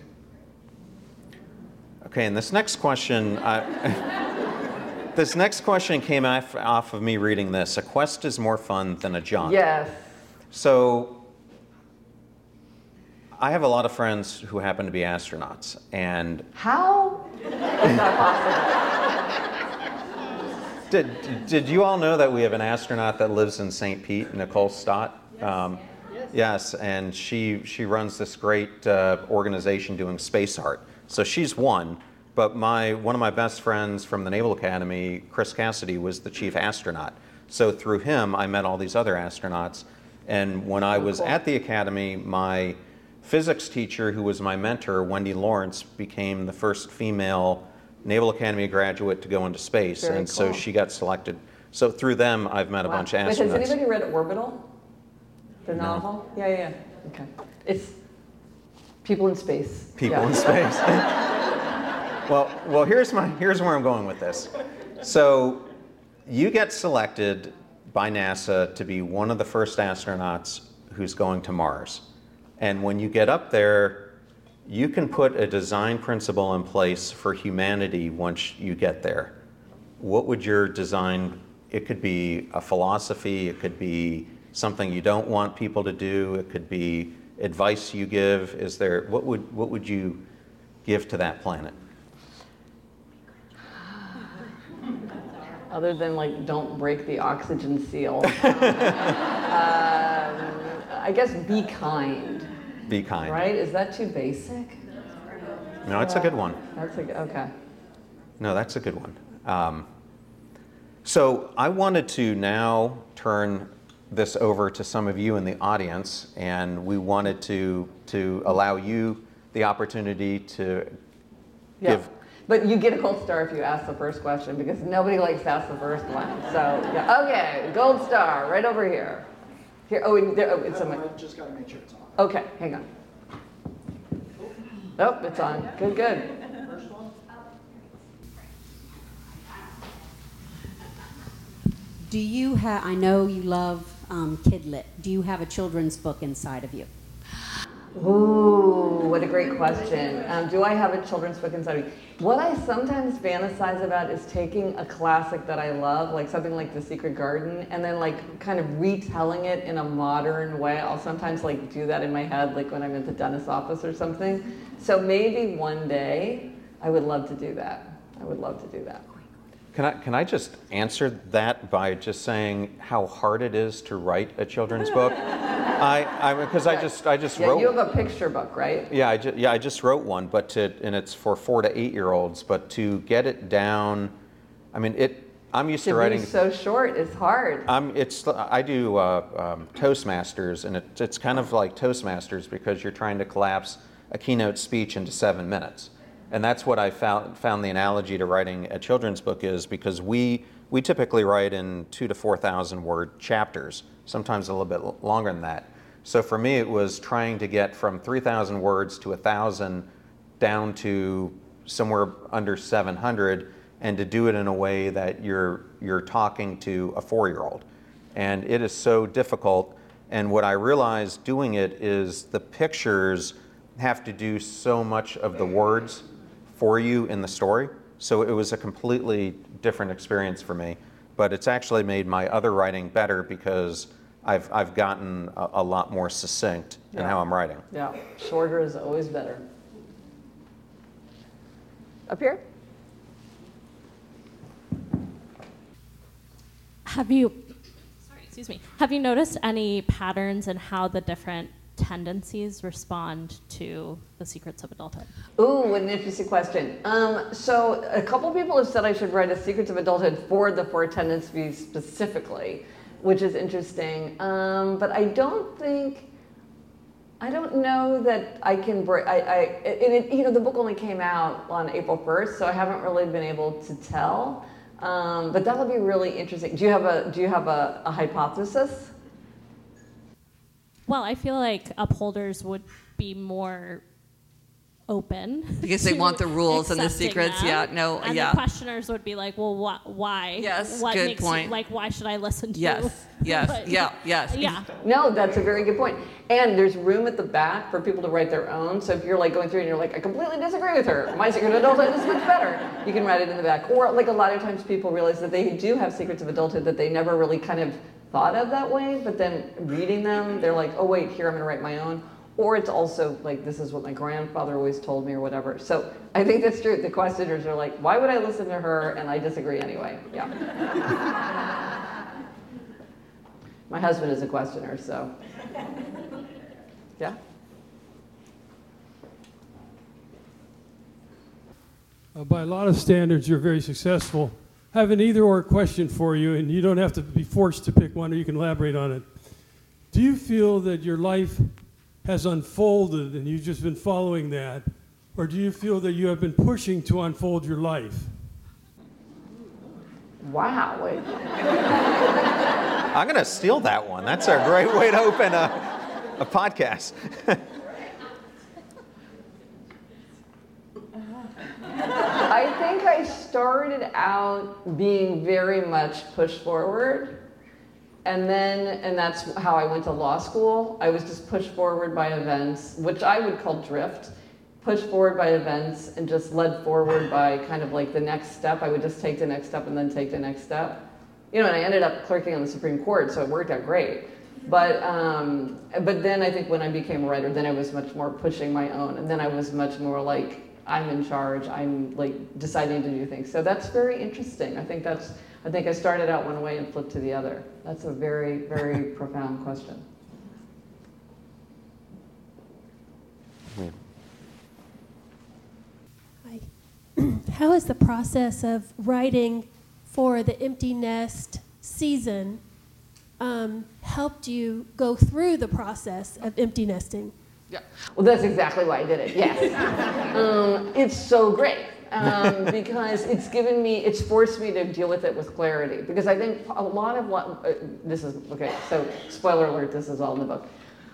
Okay, and this next question, this next question came off of me reading this. A quest is more fun than a jaunt. Yes. So, I have a lot of friends who happen to be astronauts, and How is that possible? Did you all know that we have an astronaut that lives in St. Pete, Nicole Stott? Yes, and she runs this great organization doing space art. So she's one, but one of my best friends from the Naval Academy, Chris Cassidy, was the chief astronaut. So through him, I met all these other astronauts. And when I was at the Academy, my physics teacher, who was my mentor, Wendy Lawrence, became the first female Naval Academy graduate to go into space. Very and so cool. she got selected. So through them, I've met a bunch of astronauts. Wait, has anybody read Orbital? The novel? Yeah. Okay. It's people in space. People in space. Well, here's where I'm going with this. So you get selected by NASA to be one of the first astronauts who's going to Mars. And when you get up there, you can put a design principle in place for humanity once you get there. What would your design, it could be a philosophy, it could be something you don't want people to do, it could be advice you give. What would you give to that planet? Other than like, don't break the oxygen seal. I guess be kind. Be kind. Right? Is that too basic? No, it's a good one. Okay. No, that's a good one. So I wanted to now turn this over to some of you in the audience, and we wanted to allow you the opportunity to give. But you get a gold star if you ask the first question, because nobody likes to ask the first one. So, yeah. Okay, gold star right over here. Here. It's on. I just got to make sure it's on. Okay, hang on. Oh, it's on. Good. First one? Do you have, I know you love Kidlit. Do you have a children's book inside of you? Ooh, what a great question. Do I have a children's book inside of me? What I sometimes fantasize about is taking a classic that I love, like something like The Secret Garden, and then like kind of retelling it in a modern way. I'll sometimes like do that in my head, like when I'm at the dentist's office or something. So maybe one day I would love to do that. Can I just answer that by just saying how hard it is to write a children's book? Because I just wrote. You have a picture book, right? Yeah, I just wrote one, and it's for 4 to 8 year olds. But to get it down, I mean, I'm used to writing. Be so short, it's hard. I do Toastmasters, and it's kind of like Toastmasters because you're trying to collapse a keynote speech into 7 minutes. And that's what I found the analogy to writing a children's book is, because we typically write in 2,000 to 4,000 word chapters, sometimes a little bit longer than that. So for me, it was trying to get from 3,000 words to 1,000 down to somewhere under 700, and to do it in a way that you're talking to a 4-year-old. And it is so difficult And what I realized doing it is the pictures have to do so much of the words for you in the story. So it was a completely different experience for me. But it's actually made my other writing better because I've gotten a lot more succinct in how I'm writing. Yeah, shorter is always better. Up here? Have you noticed any patterns in how the different tendencies respond to The Secrets of Adulthood? Ooh, what an interesting question. So a couple people have said I should write a Secrets of Adulthood for the 4 tendencies specifically, which is interesting. But I don't know that I can break. The book only came out on April 1st, so I haven't really been able to tell. But that'll be really interesting. Do you have a hypothesis? Well, I feel like upholders would be more open because they want the rules and the secrets. And the questioners would be like, well, why? Yes, what good makes point. You, like, why should I listen to you? Yes. Yeah. No, that's a very good point. And there's room at the back for people to write their own. So if you're like going through and you're like, I completely disagree with her. My Secret of Adulthood is much better. You can write it in the back. Or like a lot of times people realize that they do have secrets of adulthood that they never really kind of thought of that way. But then reading them, they're like, oh wait, here I'm going to write my own. Or it's also like, this is what my grandfather always told me or whatever. So I think that's true. The questioners are like, why would I listen to her? And I disagree anyway. Yeah. My husband is a questioner, so. Yeah? By a lot of standards, you're very successful. I have an either-or question for you, and you don't have to be forced to pick one, or you can elaborate on it. Do you feel that your life has unfolded and you've just been following that, or do you feel that you have been pushing to unfold your life? Wow. Wait. I'm going to steal that one. That's a great way to open a podcast. I think I started out being very much pushed forward. And that's how I went to law school. I was just pushed forward by events, which I would call drift. Pushed forward by events and just led forward by kind of like the next step. I would just take the next step and then take the next step. And I ended up clerking on the Supreme Court, so it worked out great. But then I think when I became a writer, then I was much more pushing my own. And then I was much more like, I'm in charge. I'm like deciding to do things. So that's very interesting. I think I started out one way and flipped to the other. That's a very, very profound question. Hi. How has the process of writing for the Empty Nest season helped you go through the process of empty nesting? Yeah. Well, that's exactly why I did it. Yes. It's so great. Because it's forced me to deal with it with clarity. Because I think a lot of so spoiler alert, this is all in the book.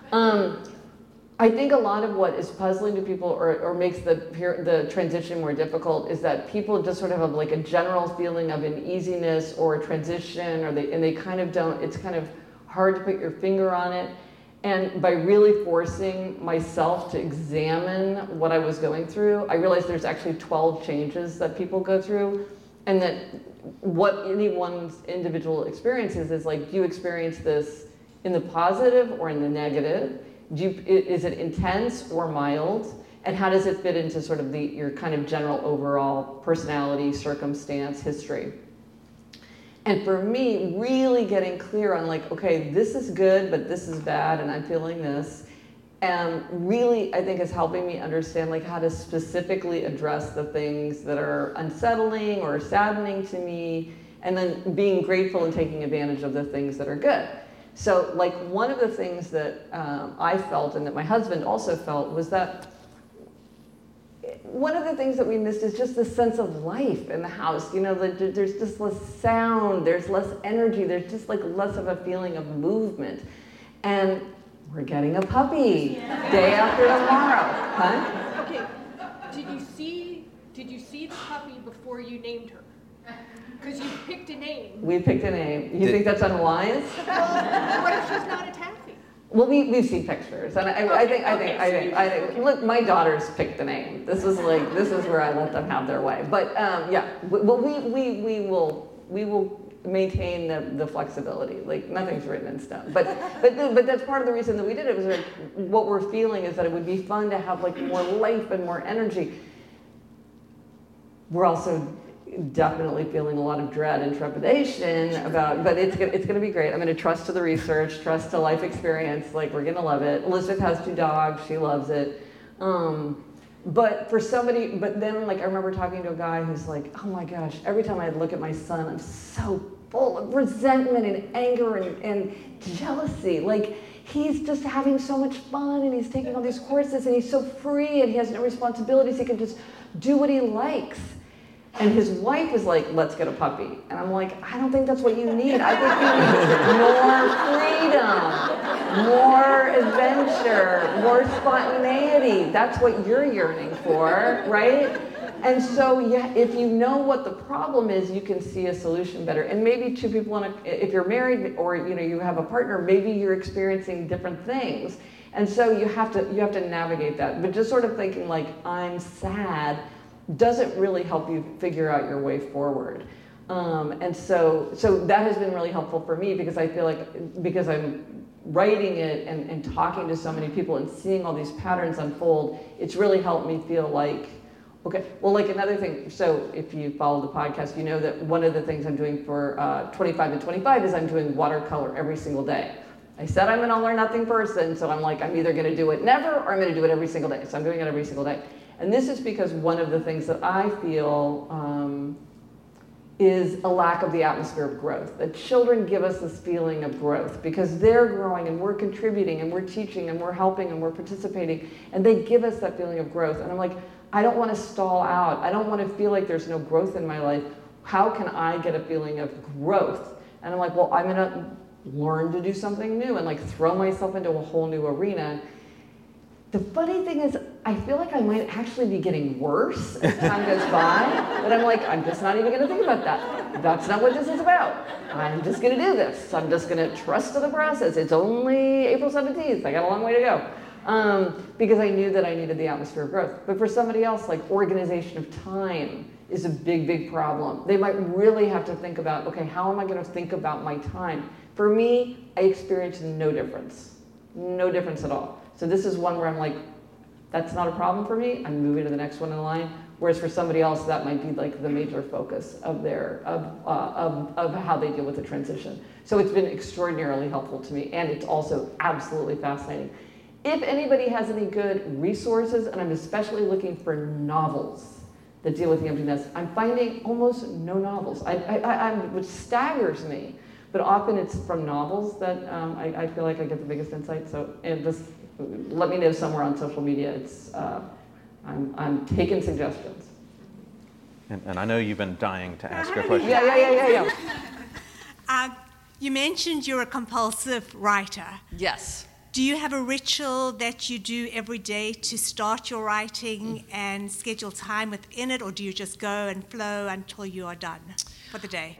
I think a lot of what is puzzling to people or makes the transition more difficult is that people just sort of have like a general feeling of uneasiness or a transition, and they kind of don't, it's kind of hard to put your finger on it. And by really forcing myself to examine what I was going through, I realized there's actually 12 changes that people go through, and that what anyone's individual experience is like, do you experience this in the positive or in the negative? Is it intense or mild? And how does it fit into sort of your kind of general overall personality, circumstance, history? And for me, really getting clear on like, okay, this is good, but this is bad, and I'm feeling this, really, I think is helping me understand like how to specifically address the things that are unsettling or saddening to me, and then being grateful and taking advantage of the things that are good. So like one of the things that I felt and that my husband also felt was that one of the things that we missed is just the sense of life in the house. There's just less sound, there's less energy, there's just like less of a feeling of movement. And we're getting a puppy day after tomorrow, huh? Okay, did you see the puppy before you named her? Because you picked a name. We picked a name. You think that's unwise? What if she's not a Taffy? Well, we've seen pictures, and I think. Look, my daughters picked the name. This is where I let them have their way. But yeah, well, we will maintain the flexibility. Like nothing's written in stone. But that's part of the reason that we did it. Was like, what we're feeling is that it would be fun to have like more life and more energy. We're also definitely feeling a lot of dread and trepidation about, but it's going to be great. I'm going to trust to the research, trust to life experience. Like we're going to love it. Elizabeth has 2 dogs. She loves it. But for somebody, but then like I remember talking to a guy who's like, oh my gosh, every time I look at my son, I'm so full of resentment and anger and jealousy. Like he's just having so much fun and he's taking all these courses and he's so free and he has no responsibilities. He can just do what he likes. And his wife is like, let's get a puppy. And I'm like, I don't think that's what you need. I think you need more freedom, more adventure, more spontaneity. That's what you're yearning for, right? And so yeah, if you know what the problem is, you can see a solution better. And maybe 2 people, if you're married or you have a partner, maybe you're experiencing different things. And so you have to navigate that. But just sort of thinking like, I'm sad, doesn't really help you figure out your way forward. And so that has been really helpful for me because I feel like, because I'm writing it and talking to so many people and seeing all these patterns unfold, it's really helped me feel like, okay, well, like another thing, so if you follow the podcast, you know that one of the things I'm doing for 25 and 25 is I'm doing watercolor every single day. I said I'm an all or nothing person, so I'm like, I'm either gonna do it never or I'm gonna do it every single day. So I'm doing it every single day. And this is because one of the things that I feel is a lack of the atmosphere of growth. That children give us this feeling of growth because they're growing and we're contributing and we're teaching and we're helping and we're participating and they give us that feeling of growth. And I'm like, I don't want to stall out. I don't want to feel like there's no growth in my life. How can I get a feeling of growth? And I'm like, well, I'm going to learn to do something new and like throw myself into a whole new arena. The funny thing is, I feel like I might actually be getting worse as time goes by, but I'm like, I'm just not even gonna think about that. That's not what this is about. I'm just gonna do this. I'm just gonna trust to the process. It's only April 17th. I got a long way to go. Because I knew that I needed the atmosphere of growth. But for somebody else, like organization of time is a big, big problem. They might really have to think about, okay, how am I gonna think about my time? For me, I experienced no difference. No difference at all. So this is one where I'm like, that's not a problem for me. I'm moving to the next one in line. Whereas for somebody else, that might be like the major focus of their of how they deal with the transition. So it's been extraordinarily helpful to me, and it's also absolutely fascinating. If anybody has any good resources, and I'm especially looking for novels that deal with the empty nest, I'm finding almost no novels. Which staggers me. But often it's from novels that I feel like I get the biggest insight. So let me know somewhere on social media. It's I'm taking suggestions. And I know you've been dying to ask a question. Yeah. You mentioned you're a compulsive writer. Yes. Do you have a ritual that you do every day to start your writing and schedule time within it, or do you just go and flow until you are done for the day?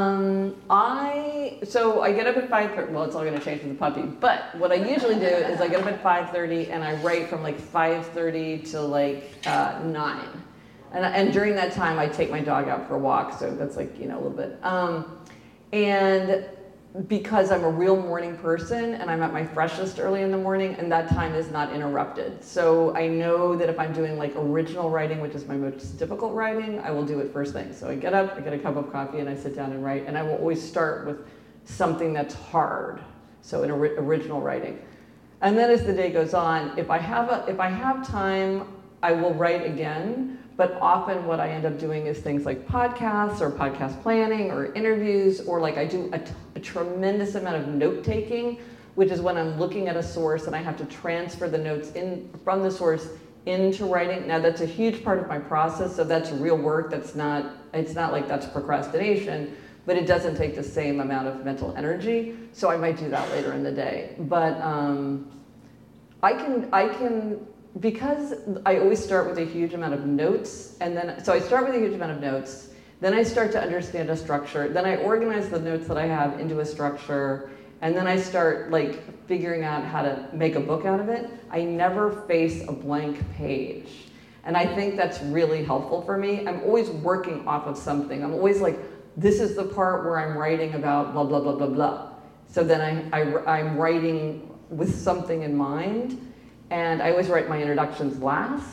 So I get up at 5:30. Well, it's all going to change with the puppy. But what I usually do is I get up at 5:30 and I write from like 5:30 to like 9. And during that time, I take my dog out for a walk. So that's like, a little bit. And because I'm a real morning person and I'm at my freshest early in the morning, and that time is not interrupted. So I know that if I'm doing like original writing, which is my most difficult writing, I will do it first thing. So I get up, I get a cup of coffee, and I sit down and write. And I will always start with something that's hard. So in original writing. And then as the day goes on, if I have time, I will write again. But often what I end up doing is things like podcasts or podcast planning or interviews, or like I do a tremendous amount of note taking, which is when I'm looking at a source and I have to transfer the notes from the source into writing. Now that's a huge part of my process, so that's real work. It's not like that's procrastination, but it doesn't take the same amount of mental energy. So I might do that later in the day. But I can. Because I always start with a huge amount of notes, so I start with a huge amount of notes, then I start to understand a structure, then I organize the notes that I have into a structure, And then I start like figuring out how to make a book out of it. I never face a blank page. And I think that's really helpful for me. I'm always working off of something. I'm always like, this is the part where I'm writing about blah, blah, blah, blah, blah. So then I'm writing with something in mind. And I always write my introductions last.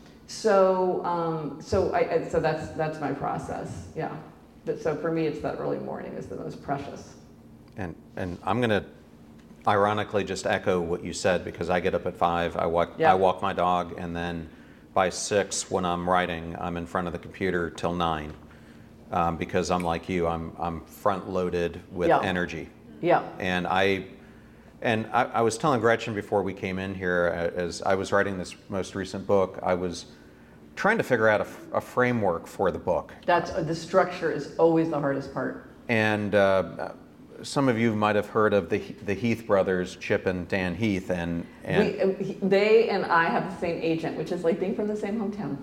So that's my process, yeah. But so for me, it's that early morning is the most precious. And I'm going to ironically just echo what you said, because I get up at 5, I walk my dog, and then by 6, when I'm writing, I'm in front of the computer till 9, because I'm like you, I'm front loaded with energy. Yeah. And I was telling Gretchen before we came in here, as I was writing this most recent book, I was trying to figure out a framework for the book. That's the structure is always the hardest part. And some of you might have heard of the Heath brothers, Chip and Dan Heath, and they and I have the same agent, which is like being from the same hometown.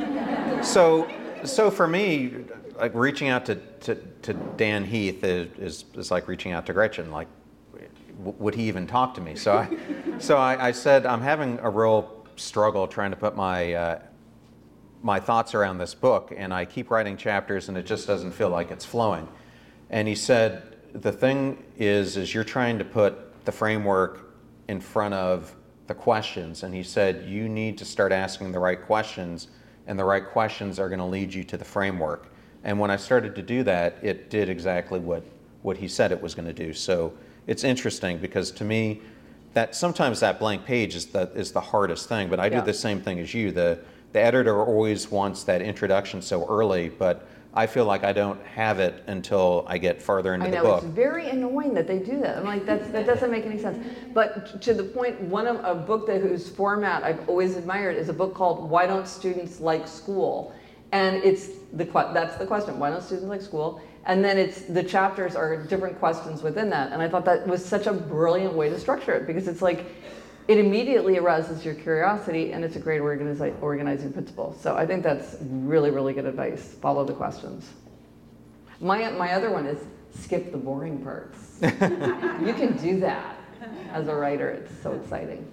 So for me, like reaching out to Dan Heath is like reaching out to Gretchen. Like, would he even talk to me? So I said, I'm having a real struggle trying to put my thoughts around this book, and I keep writing chapters and it just doesn't feel like it's flowing. And he said, the thing is you're trying to put the framework in front of the questions. And he said, you need to start asking the right questions, and the right questions are going to lead you to the framework. And when I started to do that, it did exactly what he said it was going to do. So it's interesting, because to me, that sometimes that blank page is the hardest thing, but I do the same thing as you. The editor always wants that introduction so early, but I feel like I don't have it until I get farther into the book. It's very annoying that they do that. I'm like, that doesn't make any sense. But to the point, a book whose format I've always admired is a book called Why Don't Students Like School? And that's the question, why don't students like school? And then the chapters are different questions within that. And I thought that was such a brilliant way to structure it, because it's like, it immediately arouses your curiosity, and it's a great organizing principle. So I think that's really, really good advice. Follow the questions. My other one is skip the boring parts. You can do that as a writer. It's so exciting.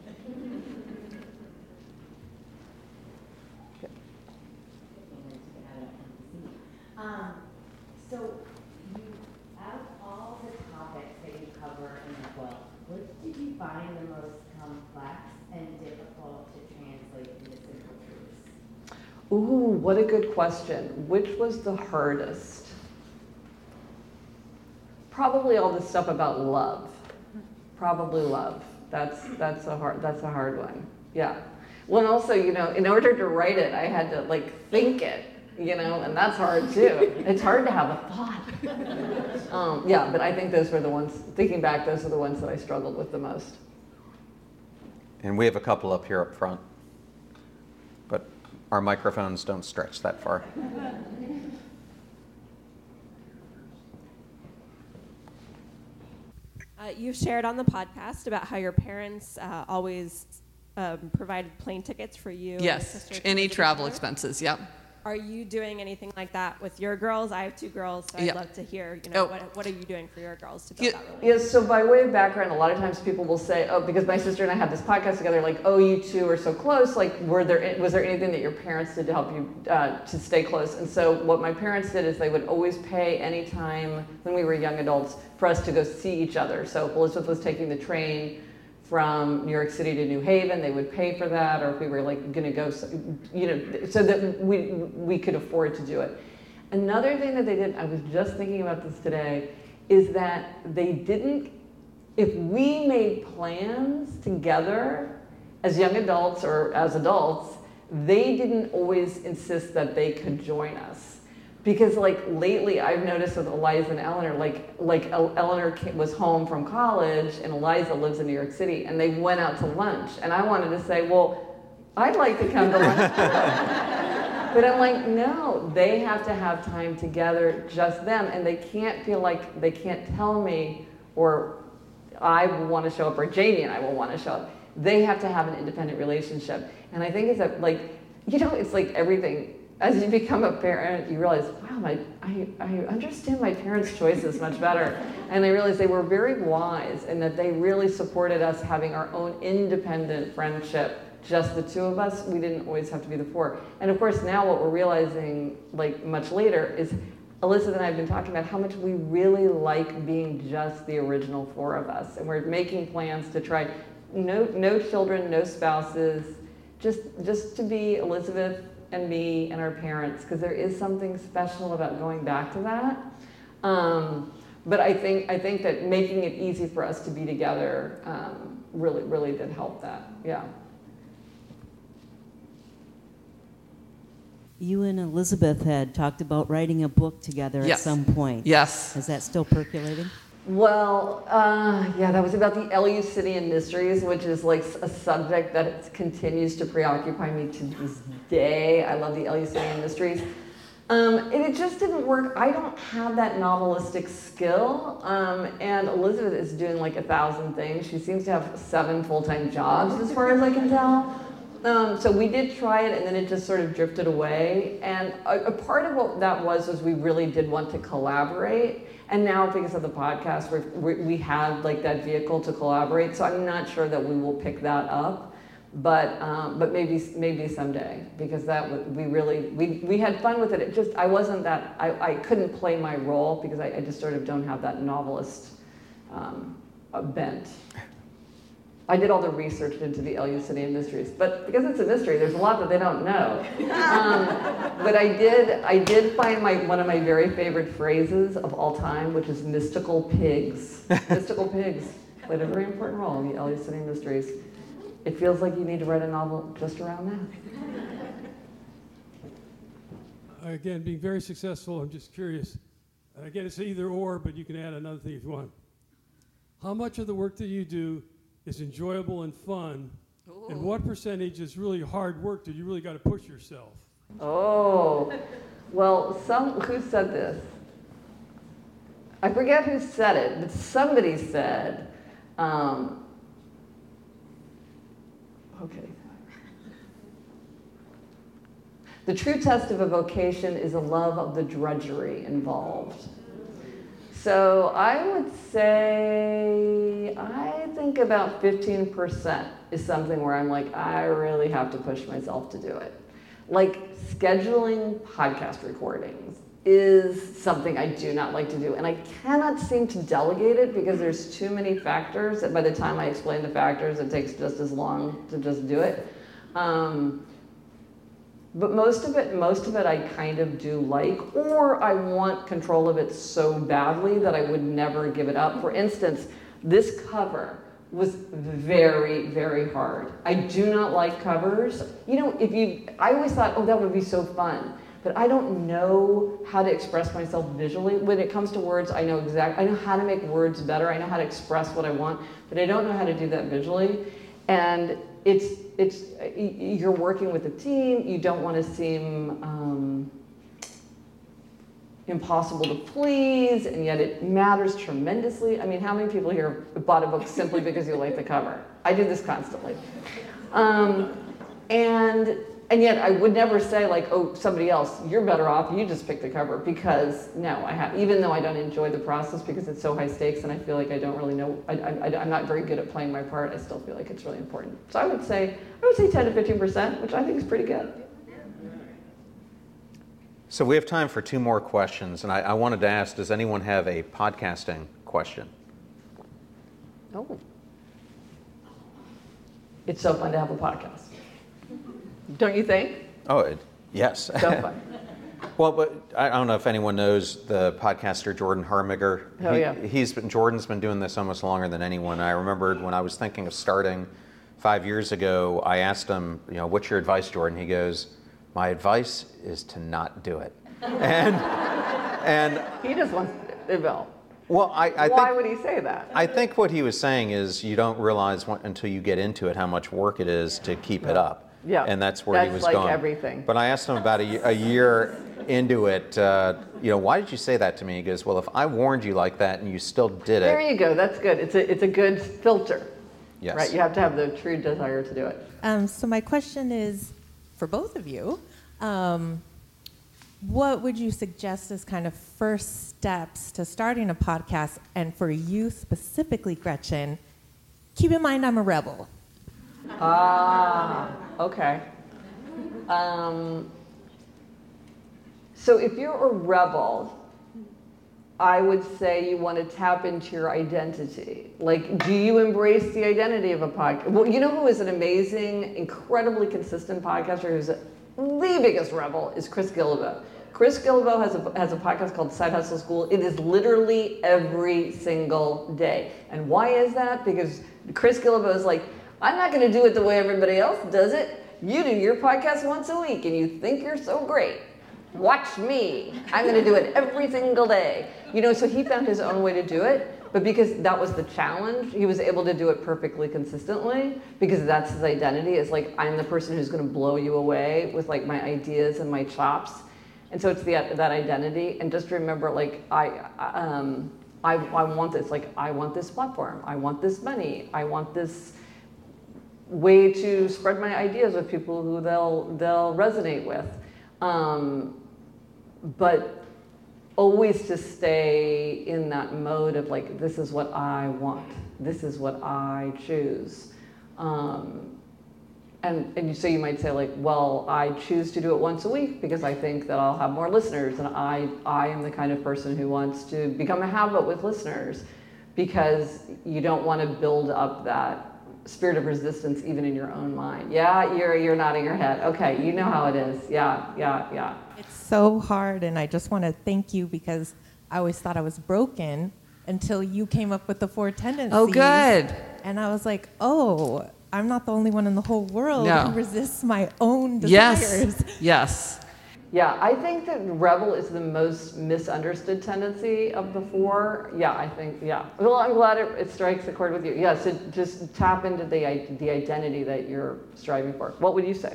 So, out of all the topics that you cover in the book, what did you find the most complex and difficult to translate into simple truths? Ooh, what a good question. Which was the hardest? Probably all the stuff about love. Probably love. That's a hard one. Yeah. Well, and also, in order to write it, I had to think it. And that's hard too. It's hard to have a thought. Yeah, but I think those were the ones, thinking back, those are the ones that I struggled with the most. And we have a couple up here up front, but our microphones don't stretch that far. You've shared on the podcast about how your parents always provided plane tickets for you. Yes, any travel expenses, yep. Are you doing anything like that with your girls? I have 2 girls, so I'd love to hear, what are you doing for your girls to build that relationship? Yes, so by way of background, a lot of times people will say, because my sister and I have this podcast together, you two are so close, was there anything that your parents did to help you to stay close? And so what my parents did is they would always pay any time when we were young adults for us to go see each other. So if Elizabeth was taking the train from New York City to New Haven, they would pay for that, or if we were going to go, so that we could afford to do it. Another thing that they did, I was just thinking about this today, is that they didn't, if we made plans together as young adults or as adults, they didn't always insist that they could join us. Because lately I've noticed with Eliza and Eleanor, Eleanor was home from college and Eliza lives in New York City, and they went out to lunch. And I wanted to say, well, I'd like to come to lunch. But I'm like, no, they have to have time together, just them. And they can't feel like they can't tell me, or I will want to show up, or Jamie and I will want to show up. They have to have an independent relationship. And I think it's that, it's like everything. as you become a parent, you realize, wow, I understand my parents' choices much better. And I realized they were very wise and that they really supported us having our own independent friendship. Just the two of us, we didn't always have to be the four. And of course, now what we're realizing, like much later, is Elizabeth and I have been talking about how much we really like being just the original four of us. And we're making plans to try no children, no spouses, just to be Elizabeth and me and our parents, because there is something special about going back to that. But I think that making it easy for us to be together really did help that. Yeah. You and Elizabeth had talked about writing a book together at some point. Yes. Is that still percolating? Well, yeah, that was about the Eleusinian Mysteries, which is like a subject that continues to preoccupy me to this day. I love the Eleusinian Mysteries. And it just didn't work. I don't have that novelistic skill. And Elizabeth is doing like 1,000 things. She seems to have 7 full-time jobs, as far as I can tell. So we did try it, and then it just sort of drifted away. And a part of what that was we really did want to collaborate. And now, because of the podcast, we have like that vehicle to collaborate. So I'm not sure that we will pick that up, but maybe someday, because that we had fun with it. It just I couldn't play my role because I just sort of don't have that novelist bent. I did all the research into the Eleusinian Mysteries, but because it's a mystery, there's a lot that they don't know. But I did find one of my very favorite phrases of all time, which is mystical pigs. Mystical pigs played a very important role in the Eleusinian Mysteries. It feels like you need to write a novel just around that. Again, being very successful, I'm just curious. Again, it's either or, but you can add another thing if you want. How much of the work that you do is enjoyable and fun, and what percentage is really hard work that you really got to push yourself? Oh, well, who said this? I forget who said it, but somebody said, okay. The true test of a vocation is a love of the drudgery involved. So I would say, I think about 15% is something where I'm like, I really have to push myself to do it. Like scheduling podcast recordings is something I do not like to do. And I cannot seem to delegate it because there's too many factors that by the time I explain the factors, it takes just as long to just do it. But most of it I kind of do like, or I want control of it so badly that I would never give it up. For instance, this cover was very, very hard. I do not like covers. You know, I always thought, oh, that would be so fun. But I don't know how to express myself visually. When it comes to words, I know how to make words better. I know how to express what I want, but I don't know how to do that visually. And you're working with a team. You don't want to seem impossible to please, and yet it matters tremendously. I mean, how many people here bought a book simply because you like the cover? I do this constantly. And yet I would never say like, oh, somebody else, you're better off, you just pick the cover, because no, even though I don't enjoy the process because it's so high stakes and I feel like I don't really know, I'm not very good at playing my part, I still feel like it's really important. So I would say 10 to 15%, which I think is pretty good. So we have time for 2 more questions, and I wanted to ask, does anyone have a podcasting question? Oh. It's so fun to have a podcast. Don't you think? Oh, yes. So fun. Well, but I don't know if anyone knows the podcaster Jordan Harmiger. Oh, yeah. Jordan's been doing this almost longer than anyone. I remembered when I was thinking of starting 5 years ago, I asked him, what's your advice, Jordan? He goes, my advice is to not do it. And he just wants to develop. Well, why would he say that? I think what he was saying is you don't realize until you get into it how much work it is to keep it up. Yeah, and that's where he was going. That's like everything. But I asked him about a year into it, why did you say that to me? He goes, well, if I warned you like that and you still did it. There you go. That's good. It's a good filter. Yes. Right. You have to have the true desire to do it. So my question is for both of you. what would you suggest as kind of first steps to starting a podcast? And for you specifically, Gretchen, keep in mind I'm a rebel. Okay. So if you're a rebel, I would say you want to tap into your identity. Like, do you embrace the identity of a podcast? Well, you know who is an amazing, incredibly consistent podcaster who's the biggest rebel is Chris Guillebeau. Chris Guillebeau has a podcast called Side Hustle School. It is literally every single day. And why is that? Because Chris Guillebeau is like, I'm not going to do it the way everybody else does it. You do your podcast once a week and you think you're so great. Watch me. I'm going to do it every single day. So he found his own way to do it. But because that was the challenge, he was able to do it perfectly consistently because that's his identity. It's like, I'm the person who's going to blow you away with like my ideas and my chops. And so it's that identity. And just remember, like, I want this. Like, I want this platform. I want this money. I want this way to spread my ideas with people who they'll resonate with. But always to stay in that mode of like, this is what I want. This is what I choose. And so you might say like, well, I choose to do it once a week because I think that I'll have more listeners. And I am the kind of person who wants to become a habit with listeners because you don't want to build up that spirit of resistance even in your own mind. Yeah, you're nodding your head. Okay, you know how it is. Yeah. It's so hard, and I just want to thank you because I always thought I was broken until you came up with the 4 tendencies. Oh, good. And I was like, oh, I'm not the only one in the whole world who resists my own desires. Yes. Yeah, I think that rebel is the most misunderstood tendency of the 4. Yeah, I think, yeah. Well, I'm glad it strikes a chord with you. Yeah, so just tap into the identity that you're striving for. What would you say?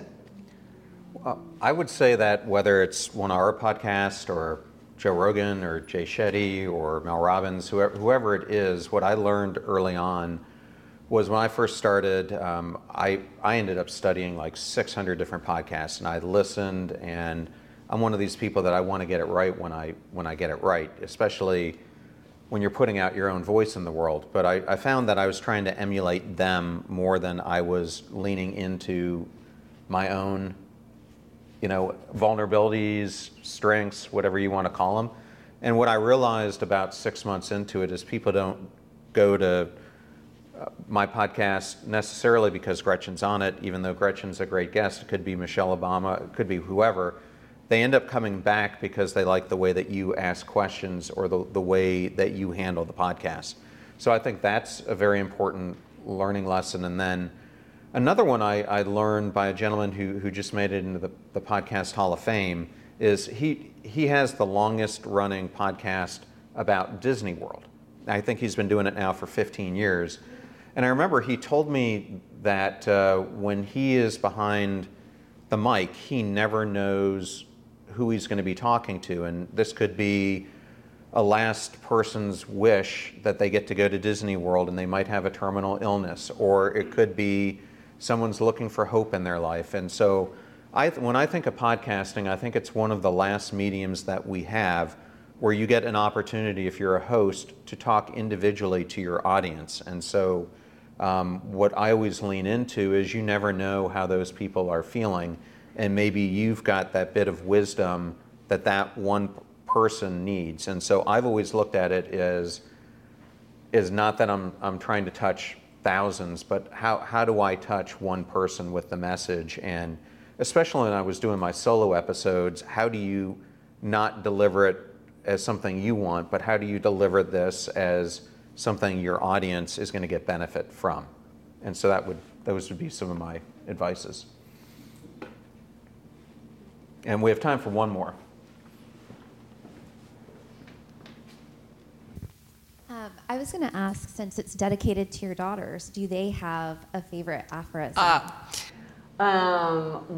I would say that whether it's one of our podcasts or Joe Rogan or Jay Shetty or Mel Robbins, whoever it is, what I learned early on was when I first started, I ended up studying like 600 different podcasts, and I listened, and I'm one of these people that I want to get it right when I get it right, especially when you're putting out your own voice in the world. But I found that I was trying to emulate them more than I was leaning into my own, vulnerabilities, strengths, whatever you want to call them. And what I realized about 6 months into it is people don't go to my podcast necessarily because Gretchen's on it, even though Gretchen's a great guest. It could be Michelle Obama, it could be whoever. They end up coming back because they like the way that you ask questions or the way that you handle the podcast. So I think that's a very important learning lesson. And then another one I learned by a gentleman who just made it into the Podcast Hall of Fame is he has the longest running podcast about Disney World. I think he's been doing it now for 15 years. And I remember he told me that when he is behind the mic, he never knows who he's going to be talking to. And this could be a last person's wish that they get to go to Disney World and they might have a terminal illness, or it could be someone's looking for hope in their life. And so when I think of podcasting, I think it's one of the last mediums that we have where you get an opportunity, if you're a host, to talk individually to your audience. And so what I always lean into is you never know how those people are feeling, and maybe you've got that bit of wisdom that one person needs. And so I've always looked at it as not that I'm trying to touch thousands, but how do I touch one person with the message? And especially when I was doing my solo episodes, how do you not deliver it as something you want, but how do you deliver this as something your audience is going to get benefit from? And so those would be some of my advices. And we have time for one more. I was going to ask, since it's dedicated to your daughters, do they have a favorite aphorism? On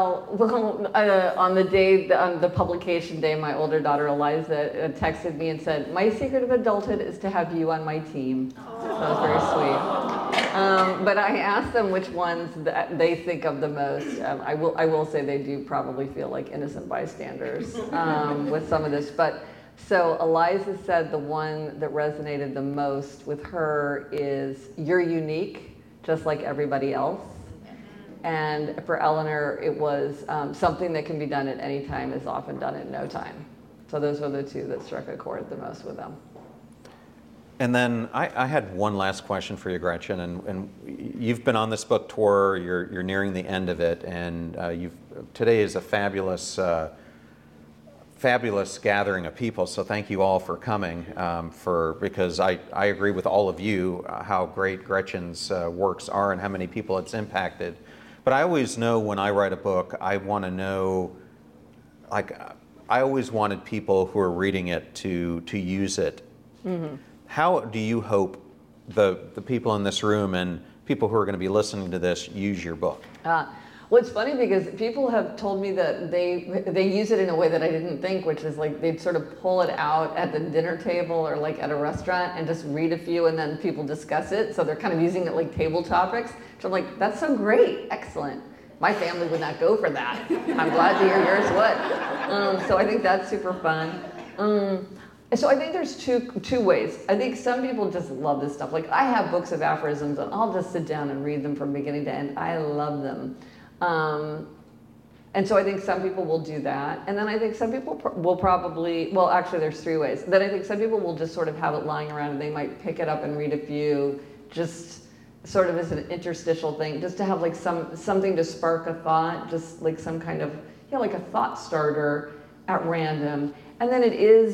the publication day, my older daughter Eliza texted me and said, "My secret of adulthood is to have you on my team." So that was very sweet. But I asked them which ones that they think of the most. I will say they do probably feel like innocent bystanders with some of this. But so Eliza said the one that resonated the most with her is "You're unique, just like everybody else." And for Eleanor, it was something that can be done at any time is often done in no time. So those were the two that struck a chord the most with them. And then I had one last question for you, Gretchen. And you've been on this book tour. You're nearing the end of it, and today is a fabulous gathering of people. So thank you all for coming. Because I agree with all of you how great Gretchen's works are and how many people it's impacted. But I always know when I write a book, I want to know, like, I always wanted people who are reading it to use it. Mm-hmm. How do you hope the people in this room and people who are going to be listening to this use your book? Well, it's funny because people have told me that they use it in a way that I didn't think, which is like they'd sort of pull it out at the dinner table or like at a restaurant and just read a few and then people discuss it. So they're kind of using it like table topics. So I'm like, that's so great, excellent. My family would not go for that. I'm glad to hear yours would. So I think that's super fun. So I think there's two ways. I think some people just love this stuff. Like I have books of aphorisms and I'll just sit down and read them from beginning to end. I love them. And so I think some people will do that. And then I think some people will probably, well, actually there's three ways. Then I think some people will just sort of have it lying around and they might pick it up and read a few, just sort of as an interstitial thing, just to have like something to spark a thought, just like some kind of, like a thought starter at random. And then it is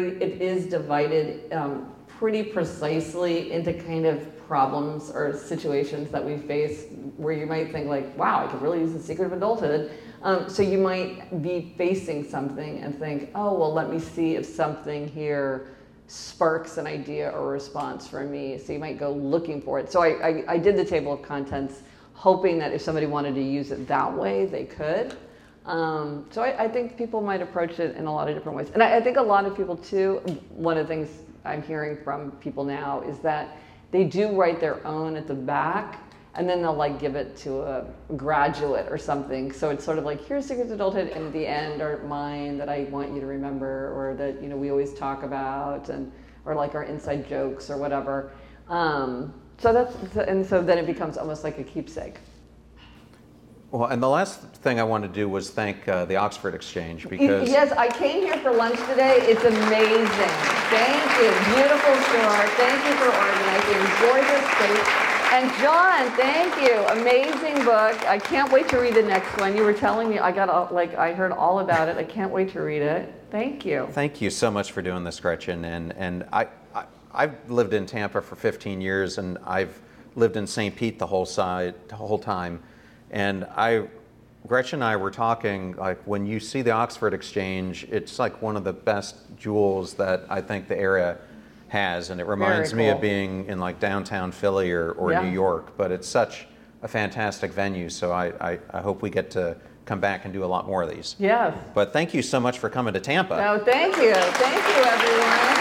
divided pretty precisely into kind of problems or situations that we face where you might think like, wow, I could really use The Secret of Adulthood. So you might be facing something and think, oh, well, let me see if something here sparks an idea or response for me. So you might go looking for it. So I did the table of contents hoping that if somebody wanted to use it that way, they could. So I think people might approach it in a lot of different ways. And I think a lot of people too, one of the things I'm hearing from people now is that they do write their own at the back and then they'll like give it to a graduate or something. So it's sort of like, here's Secrets of Adulthood, and at the end are mine that I want you to remember, or that we always talk about, or like our inside jokes or whatever. So then it becomes almost like a keepsake. Well, and the last thing I wanted to do was thank the Oxford Exchange because... Yes, I came here for lunch today. It's amazing. Thank you. Beautiful store. Thank you for organizing. Gorgeous space. And John, thank you. Amazing book. I can't wait to read the next one. You were telling me, I heard all about it. I can't wait to read it. Thank you. Thank you so much for doing this, Gretchen. And I've lived in Tampa for 15 years, and I've lived in St. Pete the whole time. And Gretchen and I were talking, like, when you see the Oxford Exchange, it's like one of the best jewels that I think the area has. And it reminds me of being in like downtown Philly or New York, but it's such a fantastic venue. So I hope we get to come back and do a lot more of these. Yes. But thank you so much for coming to Tampa. No, thank you. Thank you, everyone.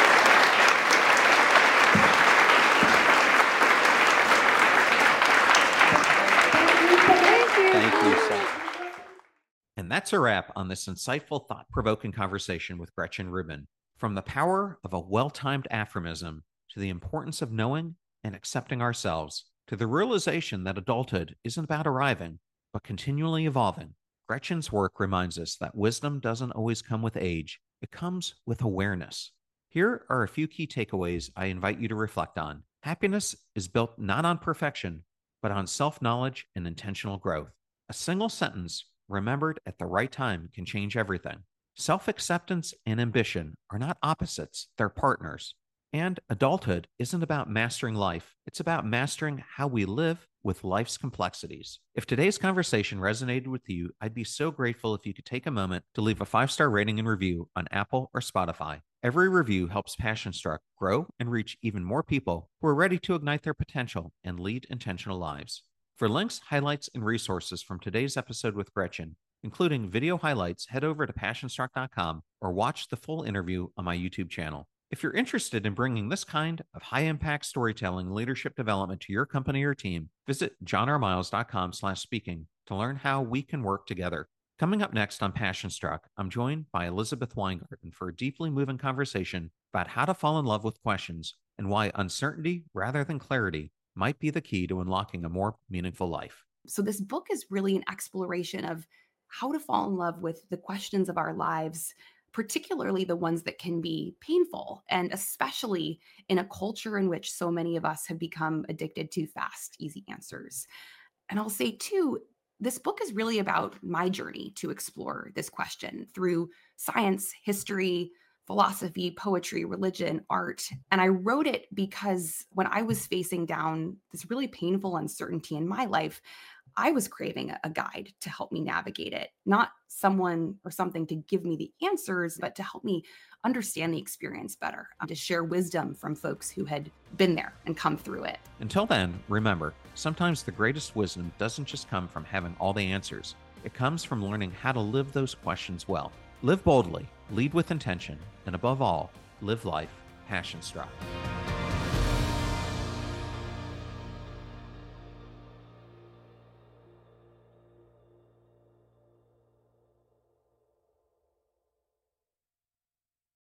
And that's a wrap on this insightful, thought-provoking conversation with Gretchen Rubin. From the power of a well-timed aphorism to the importance of knowing and accepting ourselves, to the realization that adulthood isn't about arriving, but continually evolving, Gretchen's work reminds us that wisdom doesn't always come with age. It comes with awareness. Here are a few key takeaways I invite you to reflect on. Happiness is built not on perfection, but on self-knowledge and intentional growth. A single sentence remembered at the right time can change everything. Self-acceptance and ambition are not opposites, they're partners. And adulthood isn't about mastering life, it's about mastering how we live with life's complexities. If today's conversation resonated with you, I'd be so grateful if you could take a moment to leave a 5-star rating and review on Apple or Spotify. Every review helps Passion Struck grow and reach even more people who are ready to ignite their potential and lead intentional lives. For links, highlights, and resources from today's episode with Gretchen, including video highlights, head over to passionstruck.com or watch the full interview on my YouTube channel. If you're interested in bringing this kind of high-impact storytelling and leadership development to your company or team, visit johnrmiles.com/speaking to learn how we can work together. Coming up next on Passion Struck, I'm joined by Elizabeth Weingarten for a deeply moving conversation about how to fall in love with questions and why uncertainty rather than clarity might be the key to unlocking a more meaningful life. So this book is really an exploration of how to fall in love with the questions of our lives, particularly the ones that can be painful, and especially in a culture in which so many of us have become addicted to fast, easy answers. And I'll say too, this book is really about my journey to explore this question through science, history, philosophy, poetry, religion, art. And I wrote it because when I was facing down this really painful uncertainty in my life, I was craving a guide to help me navigate it, not someone or something to give me the answers, but to help me understand the experience better, to share wisdom from folks who had been there and come through it. Until then, remember, sometimes the greatest wisdom doesn't just come from having all the answers. It comes from learning how to live those questions well. Live boldly, lead with intention, and above all, live life passion-struck.